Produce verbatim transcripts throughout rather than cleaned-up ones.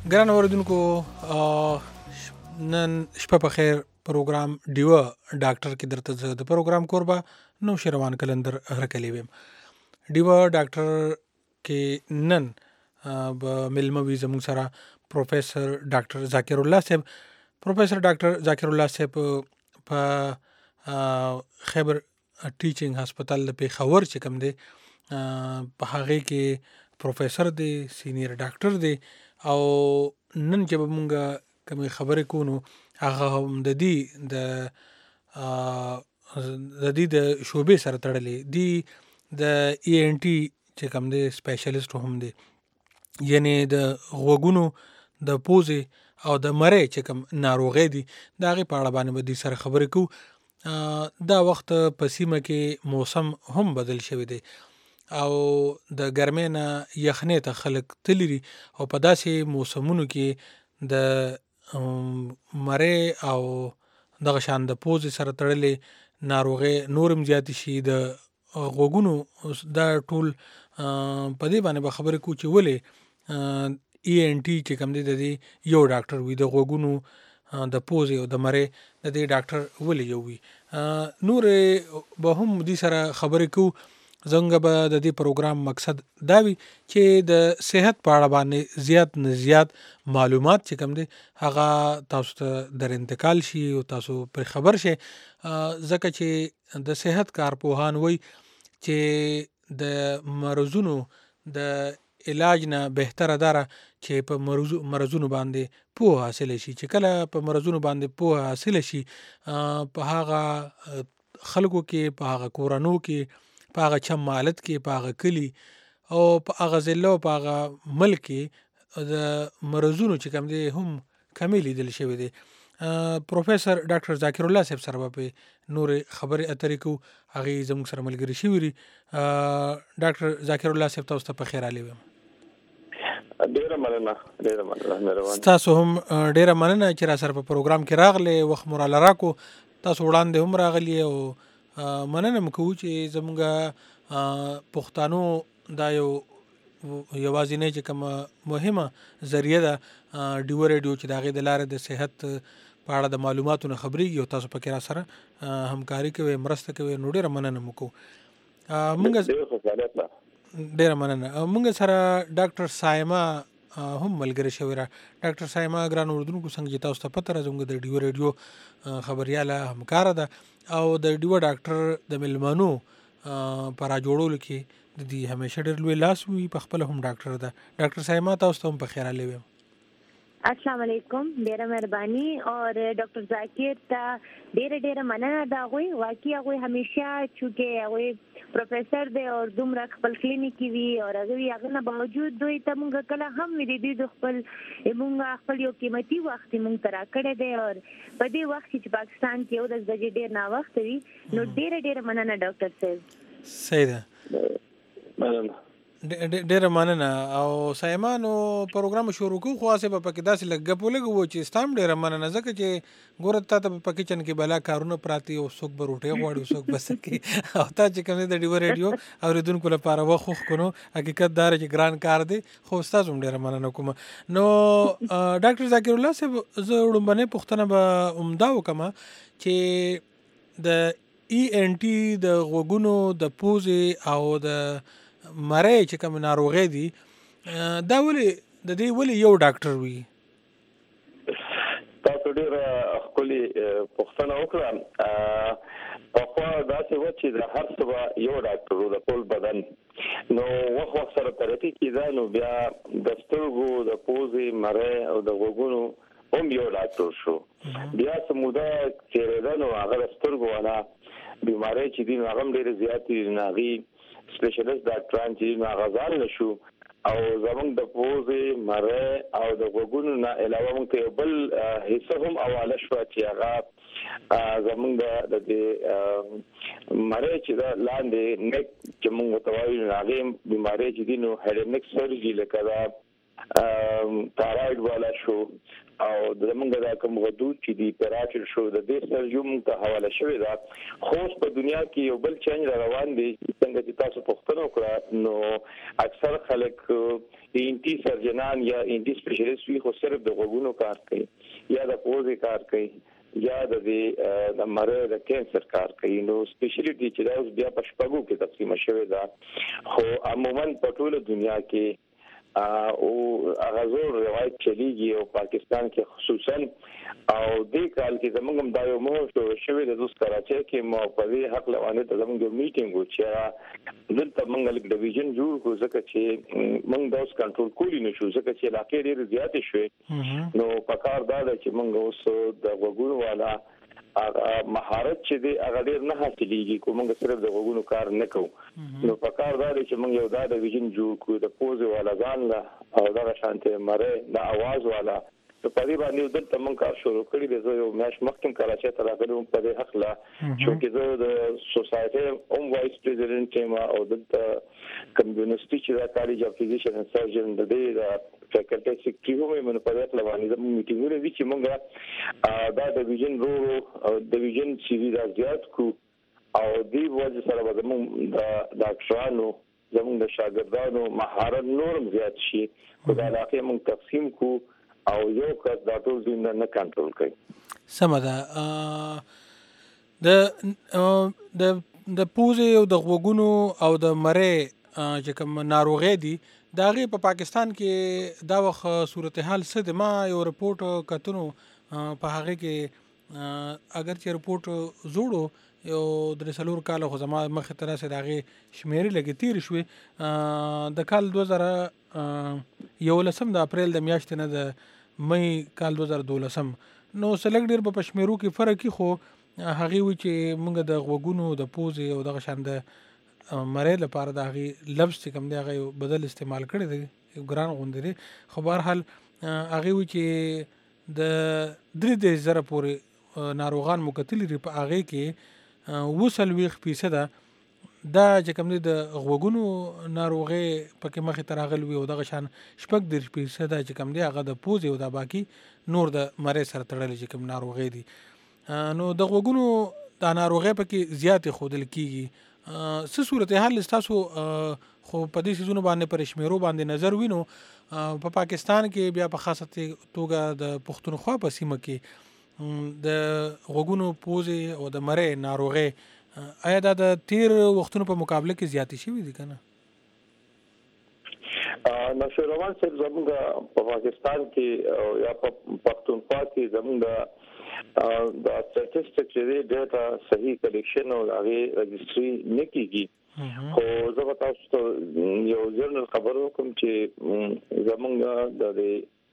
ګران اوریدونکو نن شپه په خیر پروګرام ډیوه ډاکټر کې درته زه د پروګرام کوربه نو شروان کلندر هرکلی ویم. ډیوه ډاکټر کې نن به ملمه وي زموږ سره پروفیسر ډاکټر ذاکر الله صاحب. پروفیسر ډاکټر ذاکر الله صاحب په خیبر ټیچینګ هسپتال د پیښور چې کوم دی په هغې کې پروفیسر دی، سینیر ډاکټر دی، او نن چې به مونږ کومې خبرې کوو نو هغه هم د دې د د دې د شعبې سره تړلې دی. د ای این ټي چې کوم دی سپیشلیسټ هم دی، یعنې د غوږونو د پوزې او د مرۍ چې کوم ناروغۍ دي د هغې په اړه باندې به دې سره خبرې کوو. دا وخت په سیمه کې موسم هم بدل شوی دی او د ګرمۍ نه یخنۍ ته خلک تللي دي او په داسې موسمونو کې د مرۍ او دغه شان د پوزې سره تړلې ناروغۍ نور هم زیاتې شي. د غوږونو دا ټول په دې باندې به خبرې کوو چې ولې ای این ټي چې کوم دی د دې یو ډاکټر وي، د غوږونو د پوزې او د مرۍ د دې ډاکټر ولې یو وي. نور به هم دې سره خبرې کوو. زموږ به د دې پروګرام مقصد دا وي چې د صحت په اړه باندې زیات نه زیات معلومات چې کوم دی هغه تاسو ته در انتقال شي او تاسو پر خبر شئ، ځکه چې د صحت کارپوهان وایي چې د مرضونو د علاج نه بهتره داره چې په مرضونو باندې پوهه حاصله شي. چې کله په مرضونو باندې پوهه حاصله شي په هغه خلکو کې، په هغه کورنو کې، په هغه چم مالت کې، په هغه کلي او په هغه ضلع او په هغه ملک کې د مرضونو چې کوم دی هم کمی لیدل شوی دی. پروفیسر ډاکټر ذاکر الله صاحب سره به په نورې خبرې اترې کوو، هغې زموږ سره ملګري شوي دي. ډاکټر ذاکر الله صاحب تاسو ته په خیر راغلی ویم. ډیره مننه ډیره مننه ستاسو هم ډیره مننه چې را سره په پروګرام کې راغلی، وخت مو راله راکو. تاسو وړاندې هم راغلي او مننه مو کوو چې زموږ پښتانو دا یو یوازینۍ چې کومه مهمه ذریعه ده ډیوه ریډیو چې د هغې د لارې د صحت په اړه د معلوماتو نه خبرېږي او تاسو پکې را سره همکاري کوئ، مرسته کوئ، نو ډیره مننه مو کوو. مونږ ډیره مننه. مونږ سره ډاکټر سایمه هم ملګری شوی را. ډاکټر سایمه ګران اردوونکو څنګه چې تاسو ته پته ده زموږ د ډیوه ریډیو خبریاله همکاره ده او د ډیوه ډاکټر د مېلمنو په راجوړولو کې د دې همیشه ډېر لوی لاس وي. په خپله هم ډاکټر ده. ډاکټر سایمه تاسو ته هم په خیر راغلی ویم. السلام علیکم، ډیره مهرباني اور ډاکټر ذاکر ته ډیره ډیره مننه. د هغوی واقعي هغوی همیشه چونکې هغوی پروفیسر دی او دومره خپل کلینیک کې وي او هغوی هغه نه باوجود دوی ته مونږ کله هم وي د دوی د خپل مونږ خپل یو قیمتي وخت مونږ ته راکړی دی او په دې وخت چې پاکستان کې یولس بجې ډېر ناوخته وي نو ډیره ډیره مننه ډاکټر صاحب. صحیح ده، ډیره مننه. او سایمانو پروګرام شروع کوو خو هسې به پکې داسې لږ ګپ ولګوو چې ستا هم ډیره مننه، ځکه چې ګوره تا ته په کچن کې بلا کارونه پراته او څوک به روټۍ غواړي، څوک به څه کوي، او تا چې کوم دی د ډیوه ریډیو اورېدونکو لپاره وخت وخت نو حقیقت دا چې ګران کار دی، خو ستاسو هم ډیره مننه کوم. نو ډاکټر ذاکر الله صاحب زه وړومبنۍ پوښتنه به همدا وکړم چې د ای این ټي د غوږونو د پوزې او د مرۍ چې کوم ناروغۍ دي دا ولې د دې ولې یو ډاکټر وي؟ تاسو ډېره ښکلې پوښتنه وکړه. پخوا داسې وه چې د هر څه به یو ډاکټر و، د ټول بدن. نو وخت وخت سره ترقي کېده نو بیا د سترګو، د پوزې، مرۍ او د غوږونو هم یو ډاکټر شو. بیا څه موده تېرېده نو هغه د سترګو والا بیمارۍ چې دي نو هغه هم ډېرې زیاتې دي، نو هغې سپیشلیست ډاکټران چې نو هغه ځان نه شو او زموږ د پوزې، مرۍ او د غوږونو نه علاوه موږ ته یو بل حصه هم حواله شوه چې هغه زموږ د دې مرۍ چې ده لاندې نیک چې موږ ورته وایو نو هغې بیمارۍ چې دي نو هیډ اینډ نیک سرجري لکه دا تایراید والا شو او زمونږ د کوم غدود چې دی پیراټل شو د دې سرجوم ته حواله شوی دا خو په دنیا کې یو بل چینج روان دی څنګه چې تاسو پوښتنه وکړه نو اکثر خلک انټي سرجنان یا انټي سپیشلیست وی خو صرف د غوګونو کار کوي یا د پوزې کار کوي یا د د مره د کینسر کار کوي نو سپیشلیټي چې دا اوس بیا په شپږو کې تقسیم شوی دا خو عموما په ټوله دنیا کې او هغه زور روایت چلیږي او پاکستان کې خصوصا او دې کال کې زموږ د یو مو شوی د دوست کراچي کې مو په دې حق لوانه ته زموږ میټینګ و چې دلته موږ لیک ډیویژن جوړ کو ځکه چې موږ د اوس کنټرول کولی نشو ځکه چې علاقې ډېر زیاتې شوې نو په کار دا چې موږ اوس د وګورو والا مهارت چې دی هغه ډیر نه حاصلېږي کومه صرف د غوګونو کار نه کوو نو په کار دا چې موږ یو دا د ویژن جوړ کړو د پوزې والا ځان لا او دا شانته مره د आवाज والا په دې باندې دلته موږ کار شروع کړی دی زه یو میاش مخکې کراچۍ ته راغلم په دې حق لا چې زه د سوسایټي اوم وایس پریزیډنټ یم او دلته کمیونټي چې د کالج اف فزیشن اند سرجن د دې فیکلټي سیکټری هم من په دې لوانې د میټینګونو دي چې موږ دا د ویژن رو او د ویژن سی وی د زیات کو او دې وجه سره به موږ د ډاکټرانو زموږ د شاګردانو مهارت نورم زیات شي په دا علاقې موږ تقسیم کو او یو کس دا ټول دین نه کنټرول کوي سم ده د د د پوزې او د غوګونو او د مره چې کوم ناروغي دي دا غي په پاکستان کې دا وخت صورتحال څه د ما یو رپورت کتنو په هغه کې اگر چې رپورت جوړو یو د سلور کال خو زما مخ ته راسه داغه شمیرې لګی تیر شوې د کال دوه زره یو لسم د اپریل د میاشتې نه د مې کال دوه زره دولسم نو سلګ ډیر په شمیرو کې فرق خو هغه وی چې موږ د غوګونو د پوزې او د شاند مره لپاره د هغه لفظ کوم دی هغه بدل استعمال کړی دی ګران غوندري خو بهر حال هغه وی چې د درې د زره پورې ناروغان مقتل لري په هغه کې وصل ویخ فیصده دا چې کوم دی د غوګونو ناروغي پکې مخې ته راغلی او دغه شان شپږ دېرش فیصده چې کوم دی هغه د پوزې او د باقي نور د مری سره تړلې چې کوم ناروغي دي نو د غوګونو د ناروغي پکې زیات خودل کیږي څه صورتحال تاسو خو په دې سيزونو باندې پر شمیرو باندې نظر وینو په پاکستان کې بیا په خاصه توګه د پښتونخوا په سیمه کې د غوګونو پوزې او د مری ناروغي آیا دا د تیر وختونو په مقابله کې زیاتې شوې دي کنه نشروان صاحب زموږ په پاکستان کې یا په پښتونخوا کې زموږ د سټاتستیک چې ډیټا صحیح کلیکشن او هغه رجستري نه کیږي خو زه تاسو ته یو جنرال خبر وکم چې زموږ د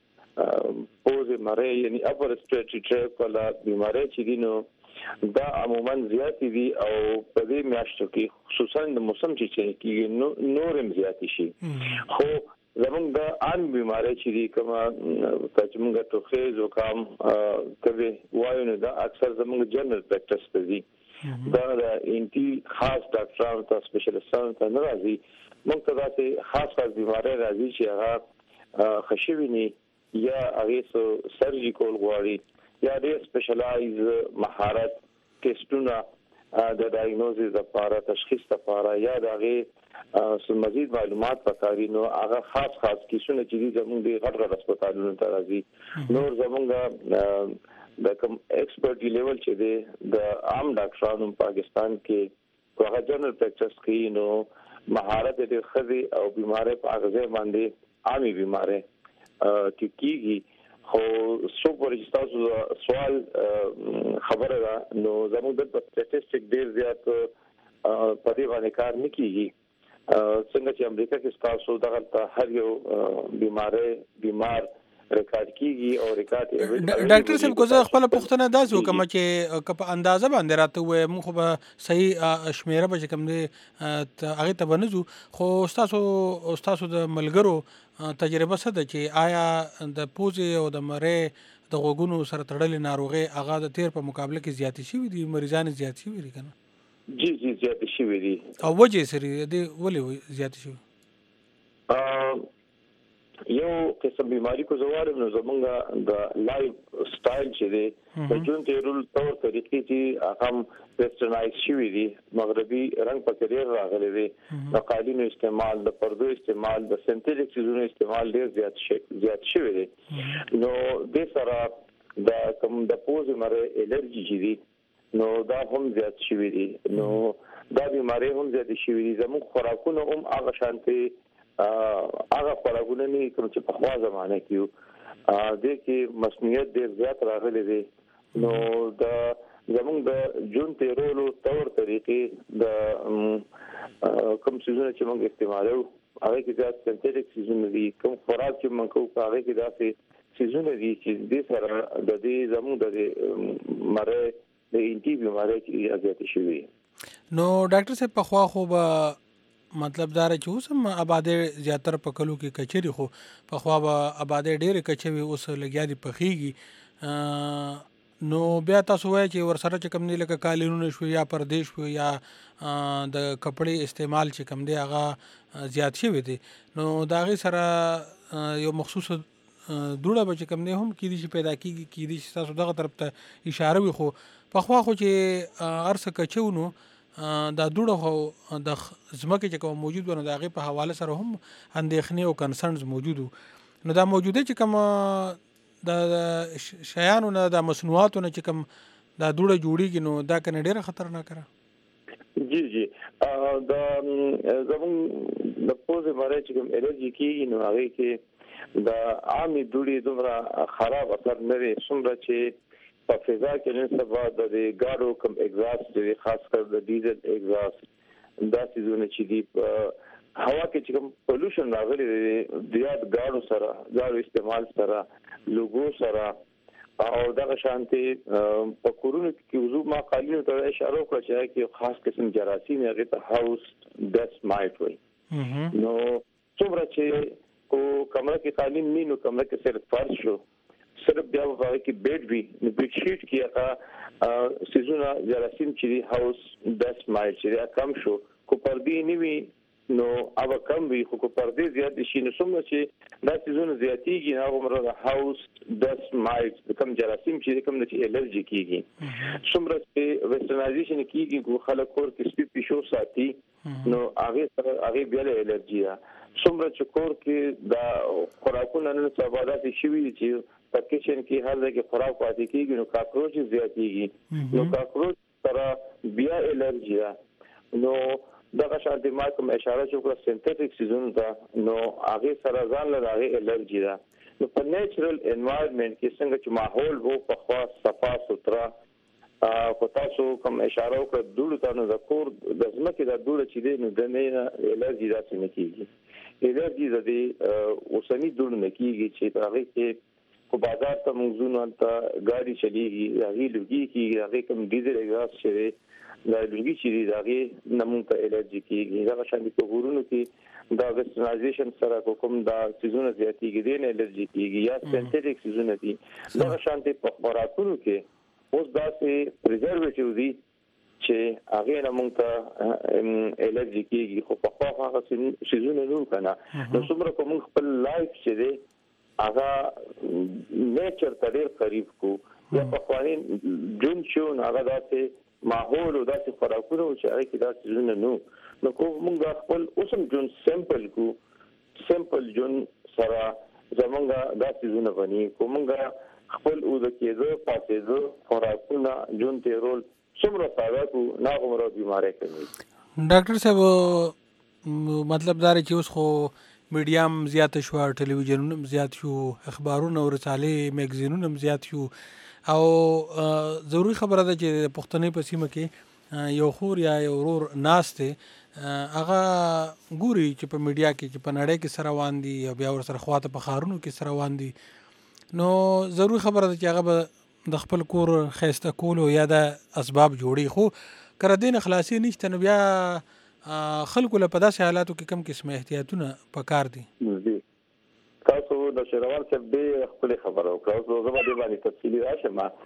پوزې مری یعنی اپر ریسپیریټری ټریک ولا بیماری چې دي نو دا عموما زیات دي او په دې میاشتو کې خصوصا د موسم چې کېږي نورم زیات شي خو زموږ د عام بیماری چې دي کومه چې موږ ټوخی زکام کوي وایو نه دا اکثر زموږ جنرال پریکټس ته دي دا د انټي خاص ډاکټرانو ته سپیشلیستانو ته نه راځي موږ ته داسې خاص خاص بیماری راځي چې هغه خشوینی یا هغه سرجیکل غواړي یا ډېر سپیشلایز مهارت ټیسټونه د ډایګنوزس لپاره تشخیص لپاره یا د هغه مزید معلومات پکاري نو هغه خاص خاص کیسونه چې زموږ د غټ غټ هسپتالونو ته راځي نور زموږ د کوم ایکسپرټ لیول چې دی د عام ډاکټرانو پاکستان کې هغه جنرال پریکټس کوي نو مهارت دې خزي او بیماری په اغزه باندې عامي بیماری چې کیږي خو څو پرېستاسو سوال خبره ده نو زموږ د سټاتستیک ډیر زیات په دې باندې کار نه کیږي څنګه چې امریکا کې تاسو دغه هر یو بیماری بیمار ریکارډ کیږي او ریکارډ ډاکټر صاحب کوزه خپل پوښتنه داسې وکم چې کپ اندازه باندې راته وې مخ به صحیح شمیره به کوم دی هغه ته بنځو خو تاسو تاسو د ملګرو تجربه څه ده چې آیا د پوزې او د مری د غوګونو سره تړلې ناروغي هغه د تیر په مقابله کې زیات شي دي مریضان زیات شي دي کنه جی جی زیات شي دي او وجه سری دي ولې زیات شي یو قسم بیماری کو زوارم نو زمونږ د لایف سټایل چې دی د جون تیرول تور طریقې چې هم ویسټرنایز شوی دی مغربي رنگ پکې ډیر راغلی دی د قالینو استعمال د پردو استعمال د سنتیټیک سيزونو استعمال ډیر زیات شي زیات شوی دی نو د سره د کوم د پوز مره الرجی چې دی نو دا هم زیات شوی دی نو دا بیماری هم زیات شوی دي زموږ خوراکونه هم هغه شانتي هغه خوراکونه نه کوم چې په خوا زمانه کې د کې مسمومیت ډیر زیات راغلي دي نو دا زموږ د جون تیرولو تور طریقې د کوم سيزونه چې موږ استعمالو هغه کې د سنتیټیک سيزونه دي کوم خوراک چې موږ کوو هغه کې داسې سيزونه دي چې د سره د دې زموږ د مره د انټي بیماری کې زیات شوی نو ډاکټر صاحب په خوا خو به مطلب دار چې اوس هم آباده زیاتر په کلو کې کچري خو په خوا به آباده ډېر کچوي اوس لګیا دي پخېږي نو بیا تاسو وایي چې ورسره چې کم دی لکه قالینونه شو یا پردیش شو یا د کپړې استعمال چې کم دی هغه زیات شوی دی نو د هغې سره یو مخصوص دوړه به چې کم دی هم کیدای شي پیدا کېږي کیدای شي تاسو دغه طرف ته اشاره وي خو په خوا خو چې هر څه کچو نو دا دوړه خو د ځمکې چې کوم موجود ونه د هغې په حواله سره هم اندېښنې او کنسرنز موجود نو دا موجوده چې کوم د شیانو نه د مصنوعاتو نه چې کوم دا دوړه جوړیږي نو دا کنه ډیره خطرناکه ده جی جی دا زموږ د پوزې ماره چې کوم الرجی کېږي نو هغې کې د عامې دوړې دومره خراب اثر نه وي څومره چې په فضا کې نن سبا د ګاډو کوم اگزاست دی خاص کر د ډیزل اگزاست دا سيزونه چې دی هوا کې چې کوم پولوشن راغلی دی د یاد ګاډو سره ګاډو استعمال سره لوګو سره او دا شانتي په کورونو کې وضو ما قالینو ته اشاره وکړه چې کې خاص قسم جراثیم هغه ته هاوس ډست مایټ وي نو څومره چې کو کمره کې قالین نه نو کمره کې صرف فرش شو صرف بیا په کې بیډ وی نو بیډ شیټ کې هغه سيزونه جراثیم چې هاوس ډست مایټ چې کم شو کو پردي نیوي نو اوبه کم وی خو کو پردي زیات شي نو څومره چې دا سيزونه زیاتېږي نو هغه د هاوس ډست مایټ کم جراثیم چې کم د الرجی کیږي څومره چې ویسټرنایزیشن کیږي کو خلک کور کې سپي پښو ساتي نو هغه سره هغه بیا له الرجی څومره چې کور کې دا خوراکونه نه سبادات شي چې په کچن کې هر ځای کې خوراک پاتې کیږي نو کاکروچ زیاتېږي نو کاکروچ سره بیا الرجی نو دغه شانتي ما کوم اشاره وکړه سنتیټیک سيزون دا نو هغه سره ځان له هغه الرجی دا نو په نیچرل انوایرنمنت کې څنګه چې ماحول وو په خوا صفا سوترا په تاسو کوم اشاره وکړه دوړو ته نو د کور د ځمکې د دوړو چې دی نو د نه الرجی دا څه نه کیږي الرجی د دې اوسنی دوړو نه کیږي چې هغه کې کو بازار ته موږ ته ګاډي چلیږي هغه لږی کیږي هغه کوم ډیزل اگزاست شوی دا لږی چې دغه نمون ته الرجی کیږي دا شاندي په ورونو کې دا ویسټرنایزیشن سره کوم دا سيزونه زیاتېږي د الرجی کیږي یا سنتیټیک سيزونه دي دا شاندي په خوراکونو کې اوس دا سي پریزرویټیو دي چې هغه نمون ته الرجی کیږي خو په خوا هغه سيزونه نو کنه نو څومره کوم خپل لایف چې دی هغه نیچر ته ډیر قریب کو یا په قوانین جون شون هغه داسې ماحول او داسې خوراکونه چې هغه کې داسې زونه نو نو کوم موږ خپل اوسم جون سیمپل کو سیمپل جون سره زمونږ داسې زونه بني کومګه خپل او د کېزو پاتېزو خوراکونه جون تیرول څومره ساده کو ناغمره بیماری کوي ډاکټر صاحب مطلب دا چې اوس خو میډیام زیات شو ټلویزیونونه زیات شو اخبارونه او رسالې میگزینونه زیات شو او ضروری خبره ده چې پښتنې په سیمه کې یو خور یا یو ورور ناشته هغه ګوري چې په میډیا کې چې په نړۍ کې سره روان دي او بیا ور سره خواته په خارونو کې سره روان دي نو ضروری خبره ده چې هغه د خپل کور خیسته کول او یا د اسباب جوړي خو کړه دین خلاصي نشته نو بیا خلکو له په داسې حالاتو کې کم قسم احتیاطونه پکار دي تاسو د شروان څخه به خپل خبرو کړو زه به د باندې تفصیلی راشم ا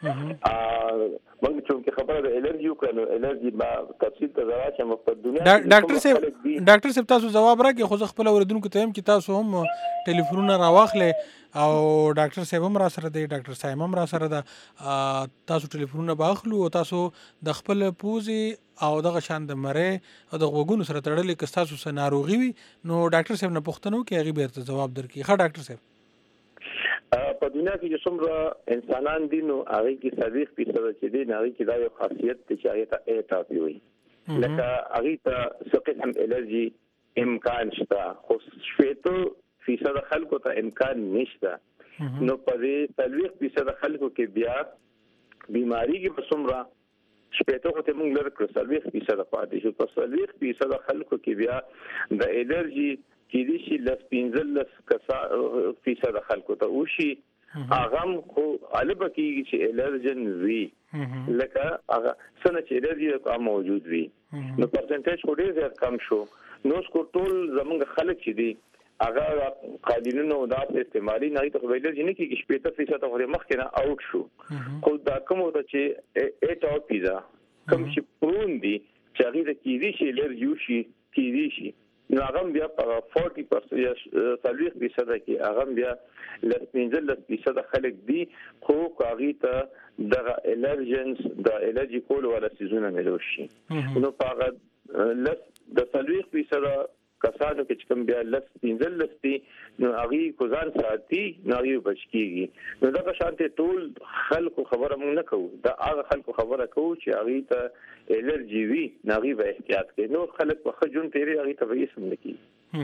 موږ چې خبره د الرجی وکړو الرجی ما تفصیل ته راشم په دنیا ډاکټر صاحب ډاکټر صاحب تاسو جواب راکړئ خو خپل اوریدونکو ته هم چې تاسو هم ټلیفونونه راواخلې او ډاکټر صاحب هم را سره دی ډاکټر صاحب هم را سره ده تاسو ټلیفونونه به اخلو او تاسو د خپل پوزې او دغه شان د مرۍ او د غوږونو سره تړلې که ستاسو څه ناروغي وي نو ډاکټر صاحب نه پوښتنه وکړئ هغې به درته ځواب درکړي. ښه ډاکټر صاحب په دنیا کې چې څومره انسانان دي نو هغې کې څلوېښت فیصده چې دي نو هغې کې دا یو خاصیت دی چې هغې ته ایټاپي وایي لکه هغې ته څه قسم الرجي امکان شته خو شپېته فیصد خلکو ته امکان نشته نو په دې څلوېښت فیصد خلکو کې بیا بیماری کې به څومره شپېته خو ته موږ لرې کړو څلوېښت فیصد پاتې شو په څلوېښت فیصد خلکو کې بیا د الرجي کېدای شي لس پنځلس فیصد خلکو ته وشي هغه هم خو غالبه کېږي چې الرجن وي لکه هغه څه نه چې الرجي هم موجود وي نو پرسنټیج خو ډېر زیات کم شو نو اوس ټول زموږ خلک چې دي هغه قانونونو دا استعمالي نه ته ویل چې نه کې شپېته فیصد خو مخکې نه اوټ شو خو دا کوم د چې ایټاپي دا کوم چې پرون دي چې هغه د کېدی شي الرجي شي کېدی شي نو هغه بیا په چالیس پرسنټ یا څلوېښت فیصد کې هغه بیا لس پنځلس فیصد خلک دي خو هغه ته د الرجنز د الرجي کول ولا سيزونه ملو شي نو په هغه لس د څلوېښت فیصد کسانو کې چې کوم بیا لس پنځلس دي نو هغه کو ځان ساتي نو هغه بچ کیږي نو دا شانته ټول خلکو خبره مونږ نه کوو دا هغه خلکو خبره کوو چې هغه ته الرجي وي نو هغه به احتیاط کوي نو خلک په خجون تیری هغه ته به اسم نکي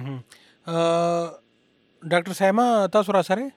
ډاکټر صاحب تاسو را سره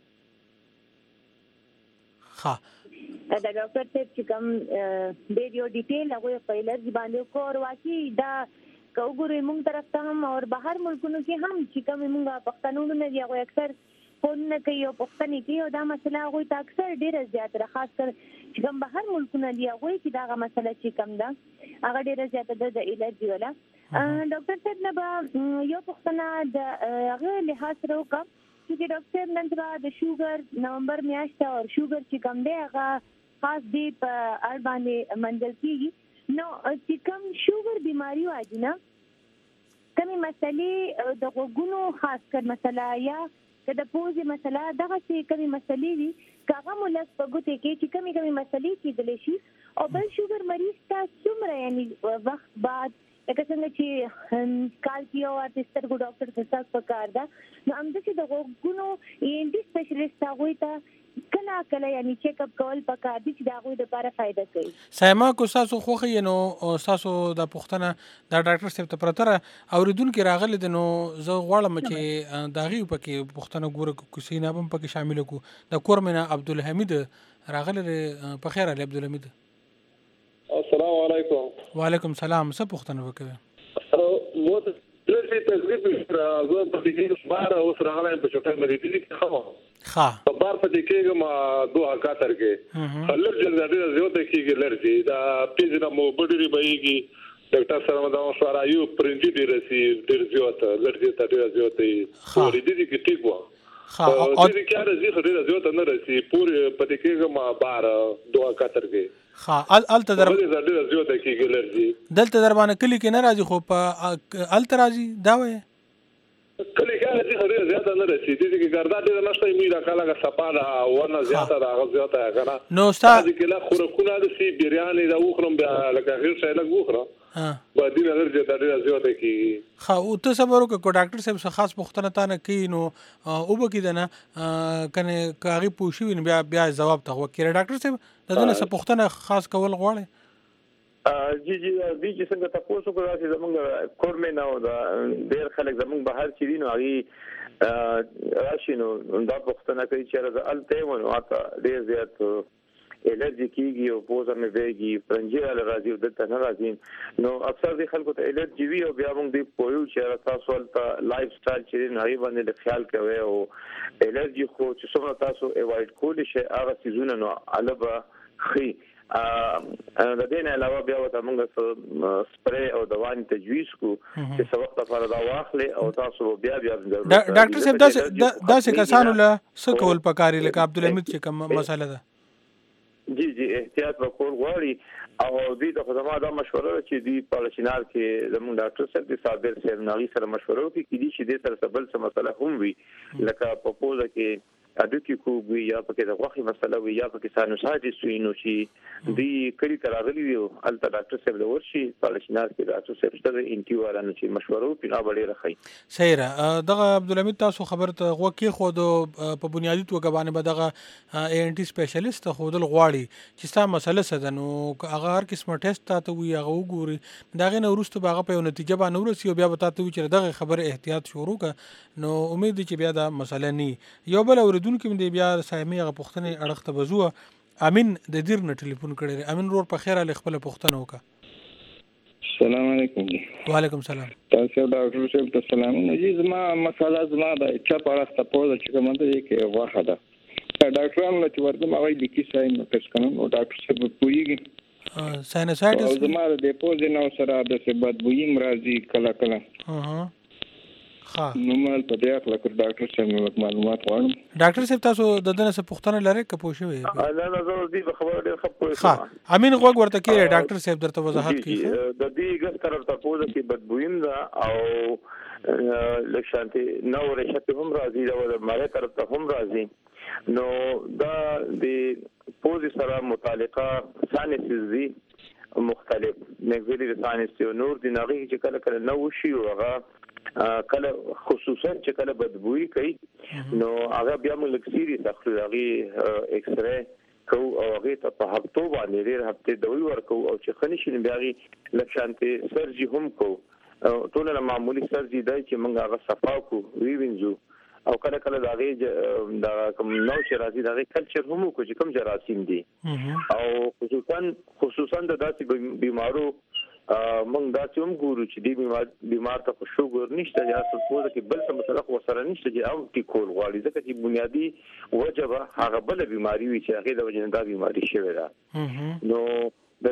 ها دا ډاکټر ته چې کوم ډیرو ډیټیل هغه په الرجي باندې کور واکي دا کوګورې موږ طرف ته هم او بهر ملکونو کې هم چې کوم موږ پښتنو نه دی هغه اکثر فون نه کوي او پښتني کوي او دا مسله هغه ته اکثر ډیره زیاته خاص کر چې کوم بهر ملکونو دی هغه کې دا مسله چې کوم ده هغه ډیره زیاته د الرجي ولا ډاکټر صاحب نه یو پښتنه د هغه لحاظ سره وکم چې ډاکټر نن سبا د شوګر نومبر میاشت او شوګر چې کوم دی هغه خاص دی په اړ باندې منځل کیږي نو چې کوم شوګر بیماری واجی نه کمی مسلې د غوګونو خاص کر مسله یا د پوزې مسله دغه چې کمی مسلې وي کاغه ملک په ګوته کې چې کمی کمی مسلې کېدل شي او بل شوګر مریض ته څومره یعنی وخت بعد لکه څنګه چې کال کې او ارتستر ګو ډاکټر څه څه پکار ده نو هم چې د غوګونو این دي سپیشلیست هغه ته کله کله یعنی چیک اپ کول پکار دي چې دا غوي د لپاره فائدہ کوي سایما کو تاسو خو خې نو تاسو د پښتنه د ډاکټر صاحب ته پرتره اوریدونکو راغله د نو زه غواړم چې داغي پکې پښتنه ګوره کوسي نه هم پکې شامل کو د کورمنه عبدالحمید راغله په خیر علي عبدالحمید السلام علیکم وعلیکم السلام څه پښتنه وکړه مو ته لږه تجربه راغله په دې بار او سره غواړم په چوکۍ باندې دې خو ها په بار پدې کې ما دوه کاتر کې خلل جلدی زیاته کېږي لري دا پیژنه مو بډری بېږي ډاکټر سره دا مشوره یو پرنټي دی رسی ډیر زیاته لري ته ډیر زیاته ورې دي کې ټیک و ها او دې کې راځي خو ډیر زیاته نه رسی پورې پدې کې ما بار دوه کاتر کې ها ال ال تدر ډیر زیاته کېږي لري دلته در باندې کلی کې نه راځي خو په ال ترازي دا وې کله کله چې خوري زیاته نه رسي دي چې ګردا دې نشته میرا کله سپاله ونه زیاته راغ زیاته کنه نو استاد کله خورکونه د سی بریاني دا وخرم بیا لکه غیر شي لګ وخره ها باندې نظر دې ډېر زیاته کی خا او ته صبر وکړه ډاکټر صاحب څخه خاص پښتنه تا نه کی نو او به کې دنه کنه کاغي پوښي بیا بیا جواب ته وکړه ډاکټر صاحب دغه څه پښتنه خاص کول غواړي جی جی دې چې څنګه تاسو کو راځي زمونږ کورمه نه او دا ډېر خلک زمونږ بهر چي دي نو هغه راشي نو دا پښتنه کوي چې راځه الته ونه اته ډېر زیات الرجی کیږي او پوزه مې ویږي پرنجیال راځي او دلته نه راځي نو اکثر دي خلکو ته الرجی وي او بیا موږ دې پویو چې تاسو ولته لایف سټایل چې نه هی باندې خیال کوي او الرجی خو چې څومره تاسو اوایډ کولی شي هغه سيزونه نو علبه خي ا د دې نه علاوه بیا وته موږ سپری او دوان تجویز کو چې څو وخت لپاره دا واخلي او تاسو بیا بیا ډاکټر صاحب دا دا څه کسانو له څه کول پکاري لکه عبدالحمید چې کوم مسله ده جی جی احتیاط وکول غواړي او دوی د خدمات د مشوره چې دی په شینار کې زموږ ډاکټر صاحب د صابر صاحب ناغي سره مشوره وکړي چې دي چې د سره بل څه مسله هم وي لکه په پوزه کې اډو کې کوی یا پکې د غوښې مسله وي یا پکې سانوسایټس وي نو چې دی کلی تراغلی وي الته ډاکټر صاحب له ورشي په شینار کې ډاکټر صاحب ته انټیوارانو چې مشوره وکړي نه بډې راخی صحیح را دغه عبدالحمید تاسو خبرته غوږی خو د په بنیادی توګه باندې به دغه ای ان ټي سپیشلیست خودل غواړي چې ستا مسله څه ده نو هغه هر قسمه ټیسټ تاسو وي هغه وګوري دا غي نو ورستو باغه په نتیجه باندې ورسي او بیا به تاسو چې دغه خبره احتیاط شروع ک نو امید دي چې بیا دا مسله نه یو بل اوریدونکو دې بیا سایمي هغه پښتنې اړخ ته بزو امین د دیر نه ټلیفون کړی امین ور په خیره ل خپل پښتنه وکا السلام علیکم وعلیکم السلام تاسو ډاکټر صاحب ته سلام نو زما مسله زما د چا په اړه تاسو چې کوم دې کې واخه ده ډاکټرانو چې ورته ما وایي لیکي ساين نو تاسو کنه او ډاکټر صاحب پوېږي ساینسایټس او زما د پوزې نو سره د سبب بویم راځي کله کله اها ها نو مال په دې اخلا کړ ډاکټر صاحب معلومات غواړم ډاکټر صاحب تاسو د دنه څه پوښتنه لرئ که پوه شوي نه نه زه دې خبره ډېر ښه پوه ښه امین غوږ ورته کړئ ډاکټر صاحب درته وضاحت کوي د دې ګس طرف ته پوزه کې بدبویم ده او لکشانتي نو رشته هم راځي دا د ماره طرف ته هم راځي نو دا د پوزې سره متعلقه سانسز دي مختلف نګوري د سانس یو نور د نغې چې کله کله نو شي او هغه کله خصوصا چې کله بدبوئی کوي نو هغه بیا موږ لکسيري تخلو هغه ایکس رے کو او هغه ته په هفتو باندې ډېر هفته دوی ورکو او چې خني شي بیا هغه لکشانته سرجي هم کو ټول معمولی سرجي دای چې موږ هغه صفا کو وی وینځو او کله کله دا غي دا کوم نو چې راځي دا کلچر هم کو چې کوم جراثیم دي او خصوصا خصوصا د داسې بیمارو موږ دا چې موږ ګورو چې دی بیمار بیمار ته شوګر نشته یا څه پوهه کې بل څه مسله خو سره نشته چې او ټی کول غواړي ځکه چې بنیادی وجبه هغه بل بیماری وي چې هغه د وجه دا بیماری شوی ده نو د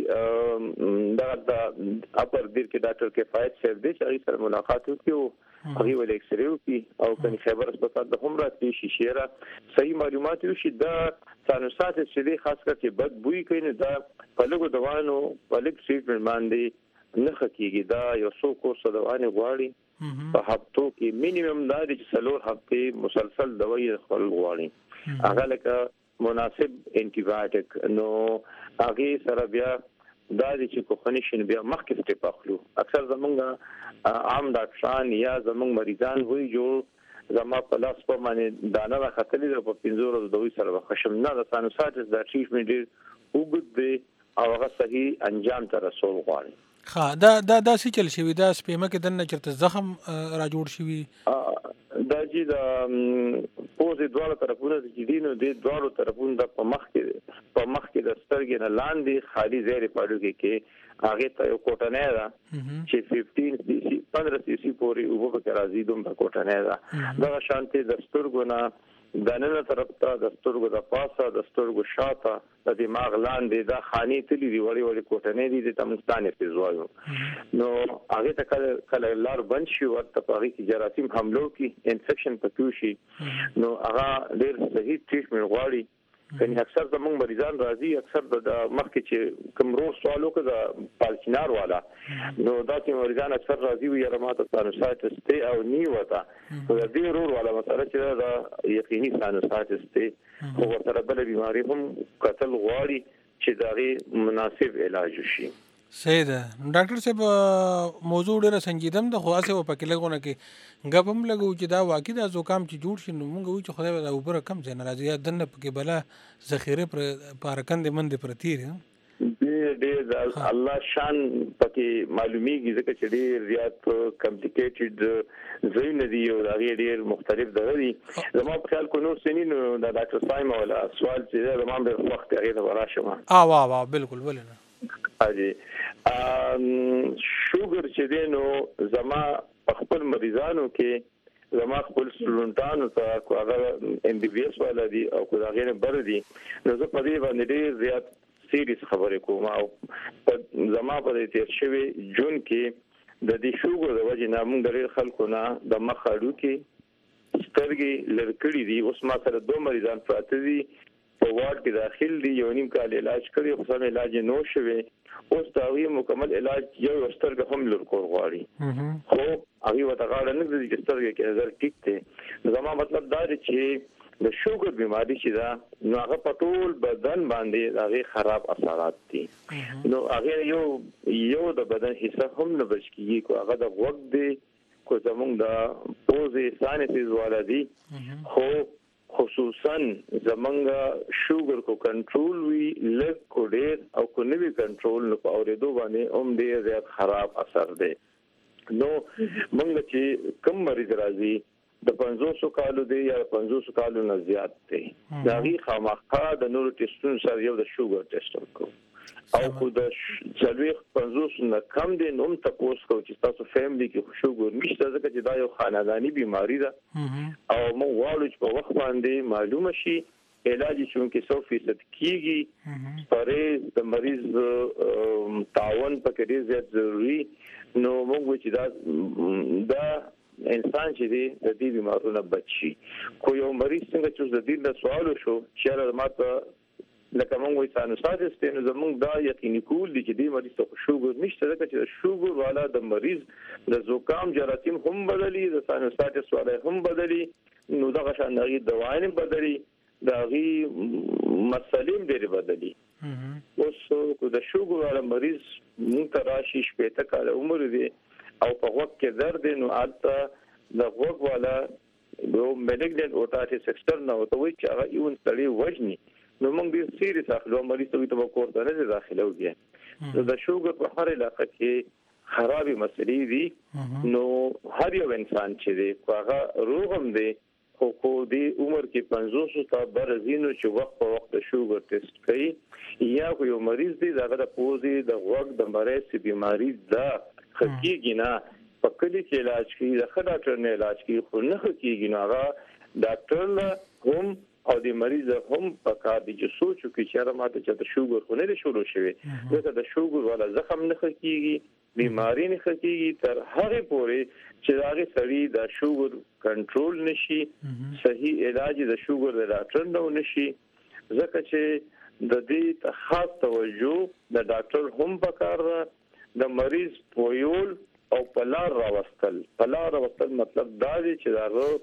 دې دا د اپر دیر کې ډاکټر کفایت صاحب دې چې سره ملاقات وکړو هغه ول ایکس ری وکي او کني خبر هسپتال د هم راتلی شي شیره صحیح معلومات وشي دا سانوسات چې خاص کر چې بد بوی کوي دا په لګو دوانو په لګ ټریټمنټ باندې نه خکېږي دا یو څو کورس دوانه غواړي په هفتو کې مینیمم دا چې څلور هفته مسلسل دوايي خپل غواړي هغه لکه مناسب انټي بایوټیک نو هغه سره بیا دا چې کو خنشن بیا مخکې سټپ اخلو اکثر زمونږ عام ډاکټران یا زمونږ مریضان وایي جو زما په لاس په باندې دانه راختلې ده په پنځو ورځو دوی سره خشم نه د سانوسایټس د ټریټمنټ ډیر وګد دی او هغه صحیح انجام ته رسول غواړي ها دا دا دا څه چل شوی دا سپېمه کې دنه چرته زخم را جوړ شوی دا چې د پوزې دواړو طرفونو چې دینو د دواړو طرفونو د په مخ کې په مخ کې د سترګې نه لاندې خالي زیر پاړو کې کې هغه ته یو کوټنه ده چې پنځه سی سی پندرہ سی سی پورې وګورئ چې راځي دوم په کوټنه ده دا شانتي د سترګو نه د نن طرف ته د سترګو د پاسه د سترګو شاته د دماغ لاندې د خاني تلې دی وړي وړي کوټنې دي د تمستانه فزوایو نو هغه ته کله کله لار بند شي ورته په هغه کې جراثیم حملو کې انفیکشن پکې شي نو هغه ډېر صحیح ټریټمنټ غواړي کني اکثر زموږ مریضان راځي اکثر د مخکې چې کوم روز سوالو کې د پالچینار والا نو دا چې مریضان اکثر راځي وي یا ماته سانوسایټس ته او نی وتا نو د دې رول والا مسله چې دا یقیني سانوسایټس ته خو ورته بل بیماری هم قتل غواړي چې دا مناسب علاج شي سیده ډاکټر صاحب موضوع ډیره سنجیدم د خاصه په پکې لګونه کې غبم لګو چې دا واقع د زوکام چې جوړ شي نو موږ وی چې خدای دا اوپر کم ځای ناراضي دنه پکې بلا ذخیره پر پارکند مند پر تیر دې دې الله شان پکې معلومیږي ځکه چې ډېر زیات کمپلیکیټډ زین دی او دا ډېر مختلف دی زما په خیال کو نو سنین د ډاکټر سایم ولا سوال چې زما به وخت هغه وراشم اه واه واه بالکل ولنه اجي ام شوګر چې دینو زما خپل مریضانو کې زما خپل سټوډنټانو ته کو هغه ام بي بي اس ولا دي او کو هغه نه بر دي نو زه په دې باندې ډېر زیات سیریس خبرې کوم او زما په تیر شوی جون کې د دې شوګر د وجې نه موږ ډېر خلکو نه د مخ اړو کې سترګې لړکړې دي اوس ما سره دوه مریضان پراته دي په وارد کې داخل دي یو نیم کال علاج کړی خو سم علاج نو شوی اوس دا وی مکمل علاج یو سترګه هم لور کول غواړي خو هغه وته غاړه نه دي چې سترګه کې نظر ټیک ته زما مطلب دا دی چې د شوګر بیماری چې دا نو هغه په ټول بدن باندې هغه خراب اثرات دي نو هغه یو یو د بدن حصہ هم نه بچ کیږي کو هغه د وخت دی کو زمونږ د پوزې سانسیز والا دي خو خصوصا زمونږ شوګر کو کنټرول وی لږ کو ډیر او کو نوی کنټرول نو په اورېدو باندې هم ډیر زیات خراب اثر دی نو موږ چې کم مریض راځي د پنځوس کالو دی یا پنځوس کالو نه زیات دی دا غي خامخا د نورو ټیسټونو سره یو د شوګر ټیسټ وکړو او خو د څلويخ پنځوس نه کم دی نو تاسو کو چې تاسو فیملی کې شوګر نشته ځکه چې دا یو خاندانی بیماری ده او مو غواړو چې په وخت باندې معلومه شي علاج چې څو فیصد کیږي پرې د مریض تعاون پکې ډیر زیات ضروری نو موږ چې دا دا انسان چې دی د دې بیمارونو بچي خو یو مریض څنګه چې د دې د سوال شو چې ماته لکه موږ وایو سانوسایتس ته زموږ دا یقیني کول دي چې دې مریض ته شوګر نشته ځکه چې شوګر والا د مریض د زکام جراثیم هم بدلی د سانوسایتس والا هم بدلی نو دا غشان دغه دوايان بدلی دغه مسلیم ډېر بدلی اوس کو د شوګر والا مریض موږ تراشي شپږ کال عمر دی او په وخت کې درد نو البته د وګ والا یو میډیکل اوټایټس ایکسټرنل او ته وی چې هغه یو نستړي وژني نو موږ ډیر سیریس اخلو مریض ته په کوړه نه داخله وږي د شوګر په هر علاقه کې خرابې مسلې دي نو هر یو انسان چې دی هغه روغم دی خو کو دی عمر کې پنځوس ته برزینو چې وخت په وخت شوګر ټیسټ کوي یا یو مریض دی دغه د پوزې د وګ د مریض بیماری ده خکېږي نه په کلی کې علاج کوي د ښه ډاکټر نه علاج کوي خو نه خکېږي نو هغه ډاکټر له هم او د مریض هم په کار دي چې سوچو کې چې راته چې د شوګر خو نه شروع شوی ځکه د شوګر والا زخم نه خکېږي بیماری نه خکېږي تر هغه پورې چې هغه سړی د شوګر کنټرول نشي صحیح علاج د شوګر د ډاکټر نه نشي ځکه چې د دې خاص توجه د ډاکټر هم په کار ده د مریض پویول او پلار راوستل پلار راوستل مطلب دا دی چې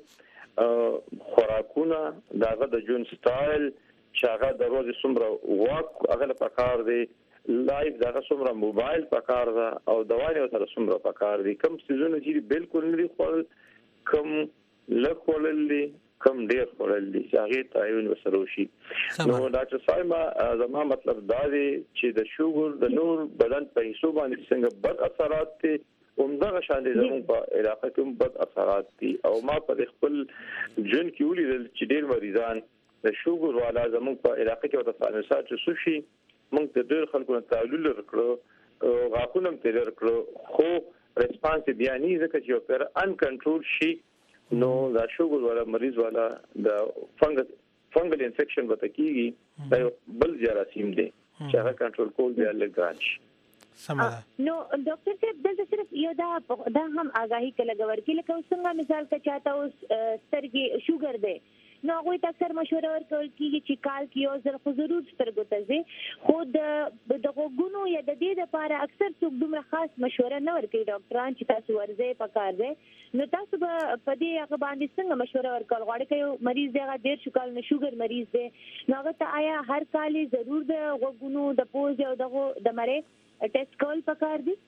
دا خوراکونه داغه د جون سټایل چې هغه د ورځې څومره واک هغه په کار دی لایف داغه څومره موبایل په کار ده او دوايي سره څومره په کار دي کوم سيزونه چې بالکل نه خپل کوم لک وللی کم ډیر خورل دي چې هغه تعین وسره شي نو ډاکټر صاحب زما مطلب دا دی چې د شوګر د نور بدن په حساب باندې څنګه بد اثرات دي عمدہ شان دي زموږ په علاقه کې بد اثرات دي او ما په خپل جن کې ولیدل چې ډیر مریضان د شوګر والا زموږ په علاقه کې وته سانوسایت سوشي موږ د ډیر خلکو تعامل وکړو غاښونه تیر کړو خو ریسپانس بیا نه ځکه چې پر ان کنټرول شي نو دا شوګر والا مریض والا د فنګس فنګل انفیکشن وته کیږي دا بل جراثیم دي چې هغه کنټرول کول دی لګران شي سمه نو ډاکټر صاحب دلته صرف یو دا دا هم آگاهی کله ګور کې لکه څنګه مثال کا چاته اوس سترګې شوګر دی نو هغه ته اکثر مشوره ورکول کیږي چې کال کې یو ځل خو ضرور سترګو ته ځي خو د دغه غونو یا د دې لپاره اکثر څوک دومره خاص مشوره نه ورکوي ډاکټران چې تاسو ورځي پکار دی نو تاسو په دې هغه باندې څنګه مشوره ورکول غواړئ چې مریض دی هغه ډیر شکل نه شوګر مریض دی نو هغه ته آیا هر کال ضرور د غوګونو د پوز او دغه د مری ټیسټ کول پکار دی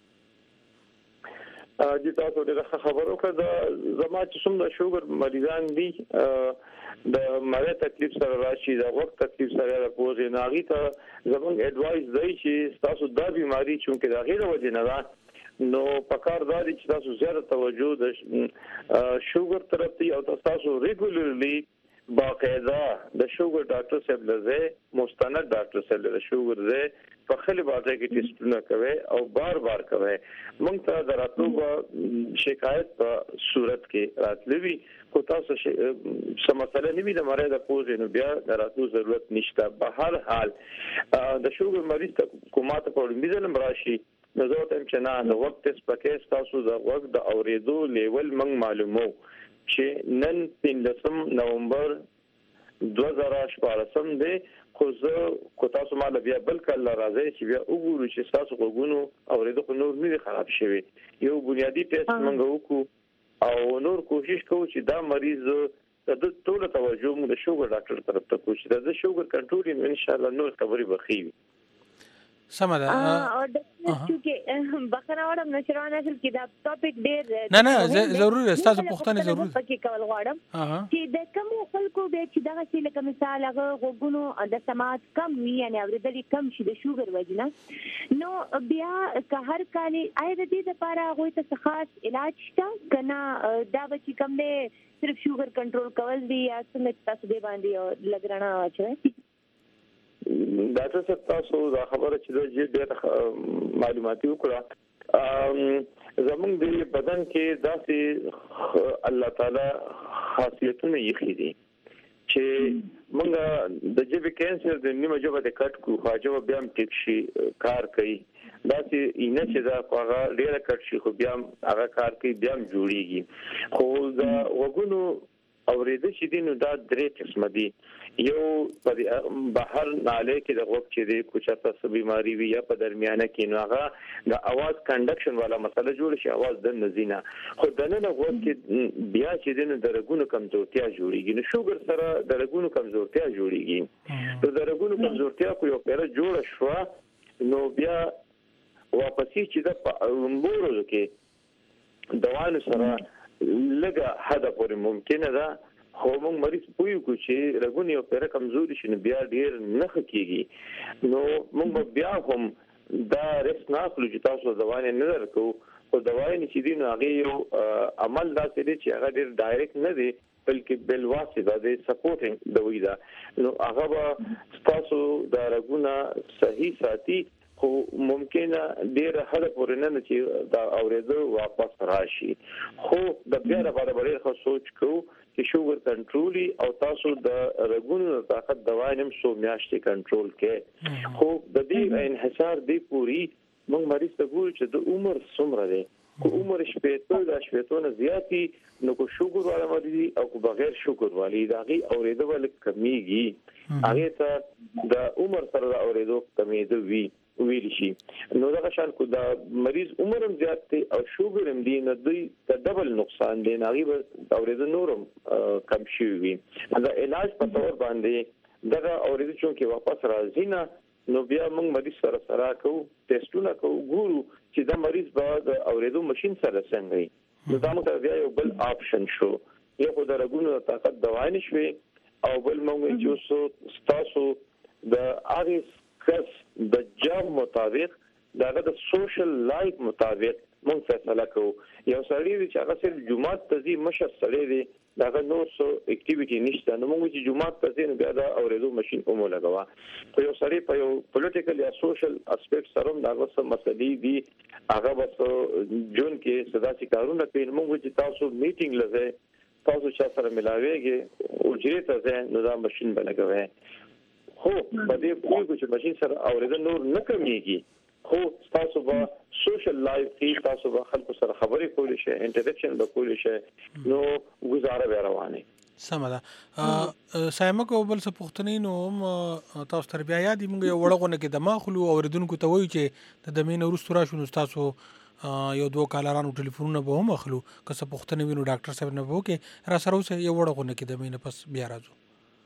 چې تاسو دغه خبرو کړه زما چې څومره شوګر مریضان دي د مری تکلیف سره راشي د وخت تکلیف سره د پوزې ناغي ته زموږ اډوایس دی چې تاسو دا بیماری چې د غیر وجه نه ده نو پکار دا دي چې تاسو زیات توجه د شوګر طرف ته او تاسو ریګولرلی باقاعده د شوګر ډاکټر صاحب لزه مستند ډاکټر صاحب له شوګر زه په خپل باندې کې ټیسټونه کوي او بار بار کوي موږ ته دراتو شکایت په صورت کې راتلوي کو تاسو سم مسله نیمه د مریض د پوزې نو بیا دراتو ضرورت نشته په هر حال د شوګر مریض ته کومه په میزل راشي نو زه ته چې نه د وخت سپکې تاسو د وخت د اوریدو لیول موږ معلومو چې نن پنځم نومبر دوه زره شپږم دی خو زه کو تاسو مال بیا بل کله راځي چې بیا وګورو چې تاسو وګونو اورېدو خو نور نه خراب شوی یو بنیادی ټیسټ موږ وکړو او نور کوشش کوو چې دا مریض د ټول توجه موږ د شوګر ډاکټر طرف ته کوو چې د شوګر کنټرول ان شاء الله نور خبري بخیوي سمه ده او د چې بخنه وړم نشرانه اصل کې دا ټاپک ډېر نه نه ضروري است تاسو پوښتنه ضروري پکې کول غواړم چې د کوم خلکو به چې دا چې لکه مثال هغه غوګونو د سماعت کم وي یعنی اوریدل کم شي د شوګر وجنه نو بیا که هر کالي آی د دې لپاره غوي ته خاص علاج شته کنه دا به چې کم له صرف شوګر کنټرول کول دي یا څنګه تاسو دې باندې لګرانه واچوي ډاکټر صاحب تاسو دا خبره چې د ډېر معلوماتي وکړه زمونږ د بدن کې داسې الله تعالی خاصیتونه یې خېدي چې موږ د جبه کینسر د نیمه جبه د کټ کو خاجو بیا هم ټیک شي کار کوي داسې اینه چې دا هغه ډېر کټ شي خو بیا هغه کار کوي بیا هم جوړیږي خو دا وګونو اورېدل چې دینو دا درې قسم دي یو په بهر ناله کې د غوږ چې د کوچا څه بيماري وي یا په درمیانه کې نو هغه د اواز کنډکشن والا مسله جوړ شي اواز د نزینه خو د نن غوږ کې بیا چې دینو د رګونو کمزورتیا جوړیږي نو شوګر سره د رګونو کمزورتیا جوړیږي نو د رګونو کمزورتیا کو یو پیره جوړ شو نو بیا واپسې چې د امبورو کې دوانو سره لګه هدا پورې ممکنه ده خو موږ مریض پویو کو چې رګونه یو پیره کمزوري شي بیا ډیر نه خکېږي نو موږ بیا هم دا رس نه خپل چې تاسو دوايي نه درکو او دوايي چې دین هغه یو عمل داسې دي چې هغه ډیر ډایرکټ نه دي بلکې بل واسطه د سپورټینګ دوی دا نو هغه تاسو دا رګونه صحیح ساتي خو ممکنه ډیر حد پورې نه چې دا اورېدو واپس راشي خو د بیا برابرۍ خو سوچ کو چې شوګر کنټرول او تاسو د رګونو طاقت دوايي نم سو میاشتې کنټرول کې خو د دې انحصار دی پوری موږ مریض ته ګورو چې د عمر څومره دی کو عمر شپېته د شپېتونه زیاتی نو کو شوګر والا مریض او کو بغیر شوګر والی داغي اورېدو ول کمیږي هغه ته د عمر سره اورېدو کمیدو وی ویل شي نو دا شان کو دا مریض عمر هم زیات دی او شوګر هم دی نو دوی د ډبل نقصان دی ناغي اورېدو نورم کم شي وي دا علاج په تور باندې دا اورېدو چې واپس راځي نه نو بیا موږ مریض سره سره کو ټیسټونه کو ګورو چې دا مریض به د اورېدو ماشين سره څنګه نو دا موږ بیا یو بل آپشن شو یو خو د رګونو طاقت دوايي نشوي او بل موږ چې تاسو د اریس کس د جام مطابق داغه د سوشل لایف مطابق مونږ فیصله کوو یو سړی چې هغه صرف جمعات ته ځي مشر سړی دی داغه نور څه اکټیویټي نشته نو موږ چې جمعات ته ځو بیا دا اورېدو ماشين اومو لګوا خو یو سړی په یو پولیټیکل یا سوشل اسپیکټ سره داغه څه مسلې دي هغه بس جون کې صدا سي کارونه کوي موږ چې تاسو میټینګ لږه تاسو چې سره ملاويږي او چې ته ځه نو دا ماشين بلګوي خو په دې پوهیږو چې ماشين سره اورېدل نور نه کمیږي خو تاسو به سوشل لایف کې تاسو به خلکو سره خبرې کولې شي انټریکشن به کولې شي نو گزاره به روانه سمه ده سایمه کو بل څه پوښتنې نو تاسو تر بیا یادې موږ یو وړغونه کې د ماخلو اوریدونکو ته وایو چې د دمین ورستو را شنو تاسو یو دوه کالرانو ټلیفونونه به هم اخلو که څه پوښتنې وینو ډاکټر صاحب نه وو کې را سره اوس یو وړغونه کې د مینه پس بیا راځو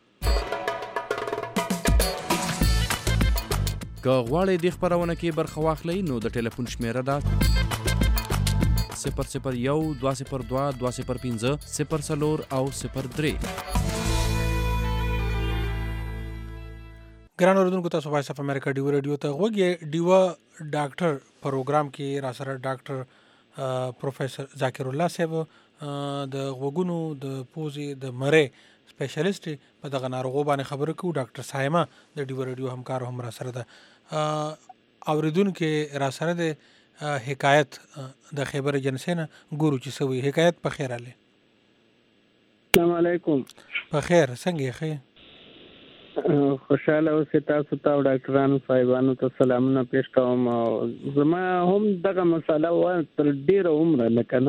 که غواړئ د خبرونه کې برخه واخلئ نو د ټلیفون شمیره ده صفر صفر یو دوه صفر دوه دوه صفر پنځه صفر څلور او صفر درې ګران اوریدونکو تاسو وایس اف امریکا ډیو ریډیو ته غوږی ډیو ډاکټر پروګرام کې را سره ډاکټر پروفیسور ذاکر الله صاحب د غوګونو د پوزي د مره سپیشلیسټ په دغه ناروغو باندې خبرې کوو ډاکټر سایمه د ډیو ریډیو همکار هم را سره ده اوریدونکو را سره د حکایت د خیبر جنسینه ګورو چې سوي حکایت په خیر علي السلام علیکم په خیر څنګه ښه خوشاله اوسئ تاسو ته ډاکټرانو صاحبانو ته سلامونه پېښ کوم زما هم دغه مسله و تر ډیره عمره لکه نه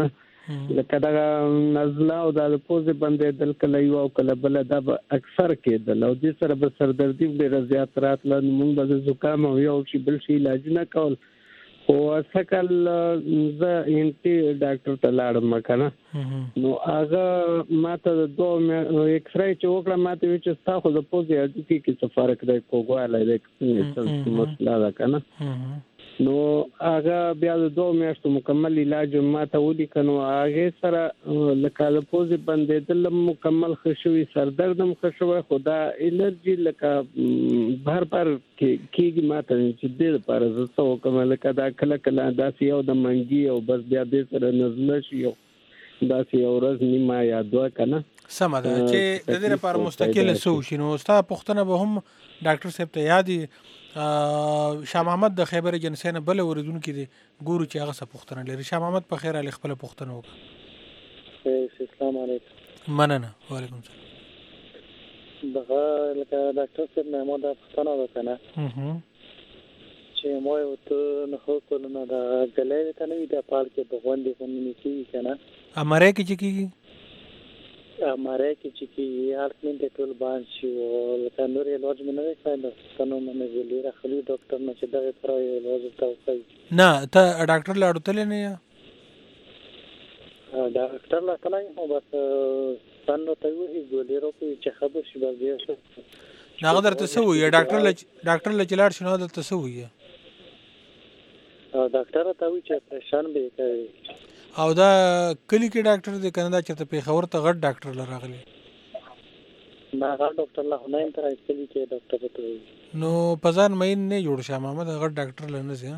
لکه دا نزله او د پوزې بندېدل کله یو او کله بل دا به اکثر کېدل او دې سره به سردردي ډېره زیات راتله. موږ به د زکام او یو شي بل شي علاج نه کول. خو سکل زه انټي ډاکټر ته لاړم کنه نو هغه ماته د دوه ایکس رای چې وکړه ماته وی چې تاسو د پوزې هډوکي کې څه فرق دی کوګواله دی څه مسله ده کنه نو هغه بیا د دوه میاشتو مکمل علاج ماته ولیکه. نو هغه سره لکه د پوزې بندېدل مکمل ښه شوي سردرد هم ښه شوی خو دا الرجي لکه بهر بهر کېږي ماته چې دې لپاره زه څه وکړم لکه دا کله کله داسې یو د منګي او بس بیا دې سره نزله شي او داسې یو ورځ نیمه یا دوه که نه سمه ده چې د دې لپاره مستقل څه وشي. نو ستا پوښتنه به هم ډاکټر صاحب ته یاد وي. شاه محمد د خیبر ایجنسۍ نه بله اورېدونکي دي ګورو چې هغه څه پوښتنه لري. شاه محمد په خیر علي خپله پوښتنه وکړه. السلام علیکم. مننه. وعلیکم السلام. دغه لکه ډاکټر صاحب نه ما دا پوښتنه وکړه نه چې ما یې ورته نښه کړل نو د ګلۍ ته نه وي د پاړ کې د غونډې غونډې کېږي که نه امری کې چې کېږي امری کې چې کېږي هر مینټ ټول باند شي او لکه نور علاج مې نه دی کړی د پوښتنو مې مې ویلي راغلي ډاکټر نه چې دغې سره یو علاج ورته وښایي. نه ته ډاکټر له اړوتلی نه یې ډاکټر له ته نه یم خو بس ځان راته ووایي ګولۍ راکړي چې ښه به شي بس بیا ښه هغه درته څه ووایي ډاکټر له ډاکټر له چې لاړ شي نو هغه درته څه ووایي ډاکټر ته وایي چې اپریشن به یې کوي. او دا کلی کې ډاکټر دی که نه دا چېرته پېښور ته غټ ډاکټر له راغلی نه غټ ډاکټر له خو نه یم ته راغلی کلي کې ډاکټر ته وایي نو په ځان مین نه جوړ شاه محمد غټ ډاکټر له نه ځي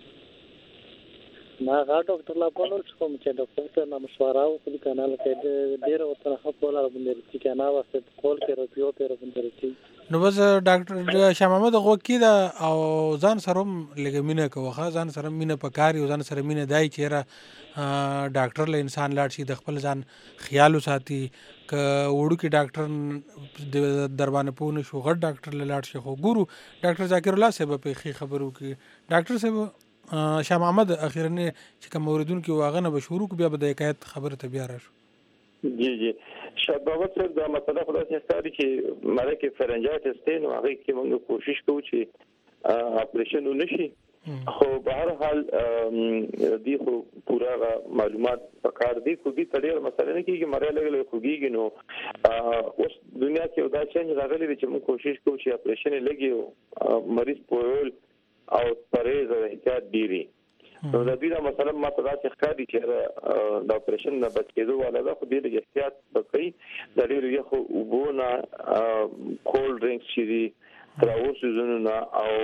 نه غټ ډاکټر لا په نور څه کوم چې ډاکټر ته نه مشوره وکړي که نه لکه ډېره ورته ښه کوله راباندې رسي که نه واسطه کول کې رسي پې راباندې رسي نو بس ډاکټر شاه محمد غوږ کېده او ځان سره هم لږه مینه کوه ښه ځان سره مینه پکار وي او ځان سره مینه دی چې یاره ډاکټر له انسان لاړ شي د خپل ځان خیال وساتي که وړوکي ډاکټر در باندې پوه نه شو غټ ډاکټر له لاړ شي. خو ګورو ډاکټر ذاکر الله صاحب به ښې خبرې وکړي. ډاکټر صاحب شاه محمد اخرنی چې کوم اوریدونکي و هغه نه به شروع کړو بیا به د حکایت خبرې ته بیا راشو. جی جی شاه محمد صاحب دا مسله خو داسې ښکاري چې مړه کې فرنجایټس دی نو هغې کې موږ کوشش کوو چې اپریشن ونه شي خو په هر حال دی خو پوره معلومات پکار دي خوږي تړي مسله نه کېږي مړی لږ لږ خوږېږي نو اوس دنیا کې دا چینج راغلی دی چې موږ کوشش کوو چې اپریشن یې لږ مریض پوهول او پرهیز او احتیاط ډېر نو د دې دا مسله ما ته داسې ښکاري چې د اپریشن نه بچ کېدو والا ده خو ډېر احتیاط به کوي د ډېرو یخو اوبو نه کولډ ډرنکس چې دي تراور سیزونو نه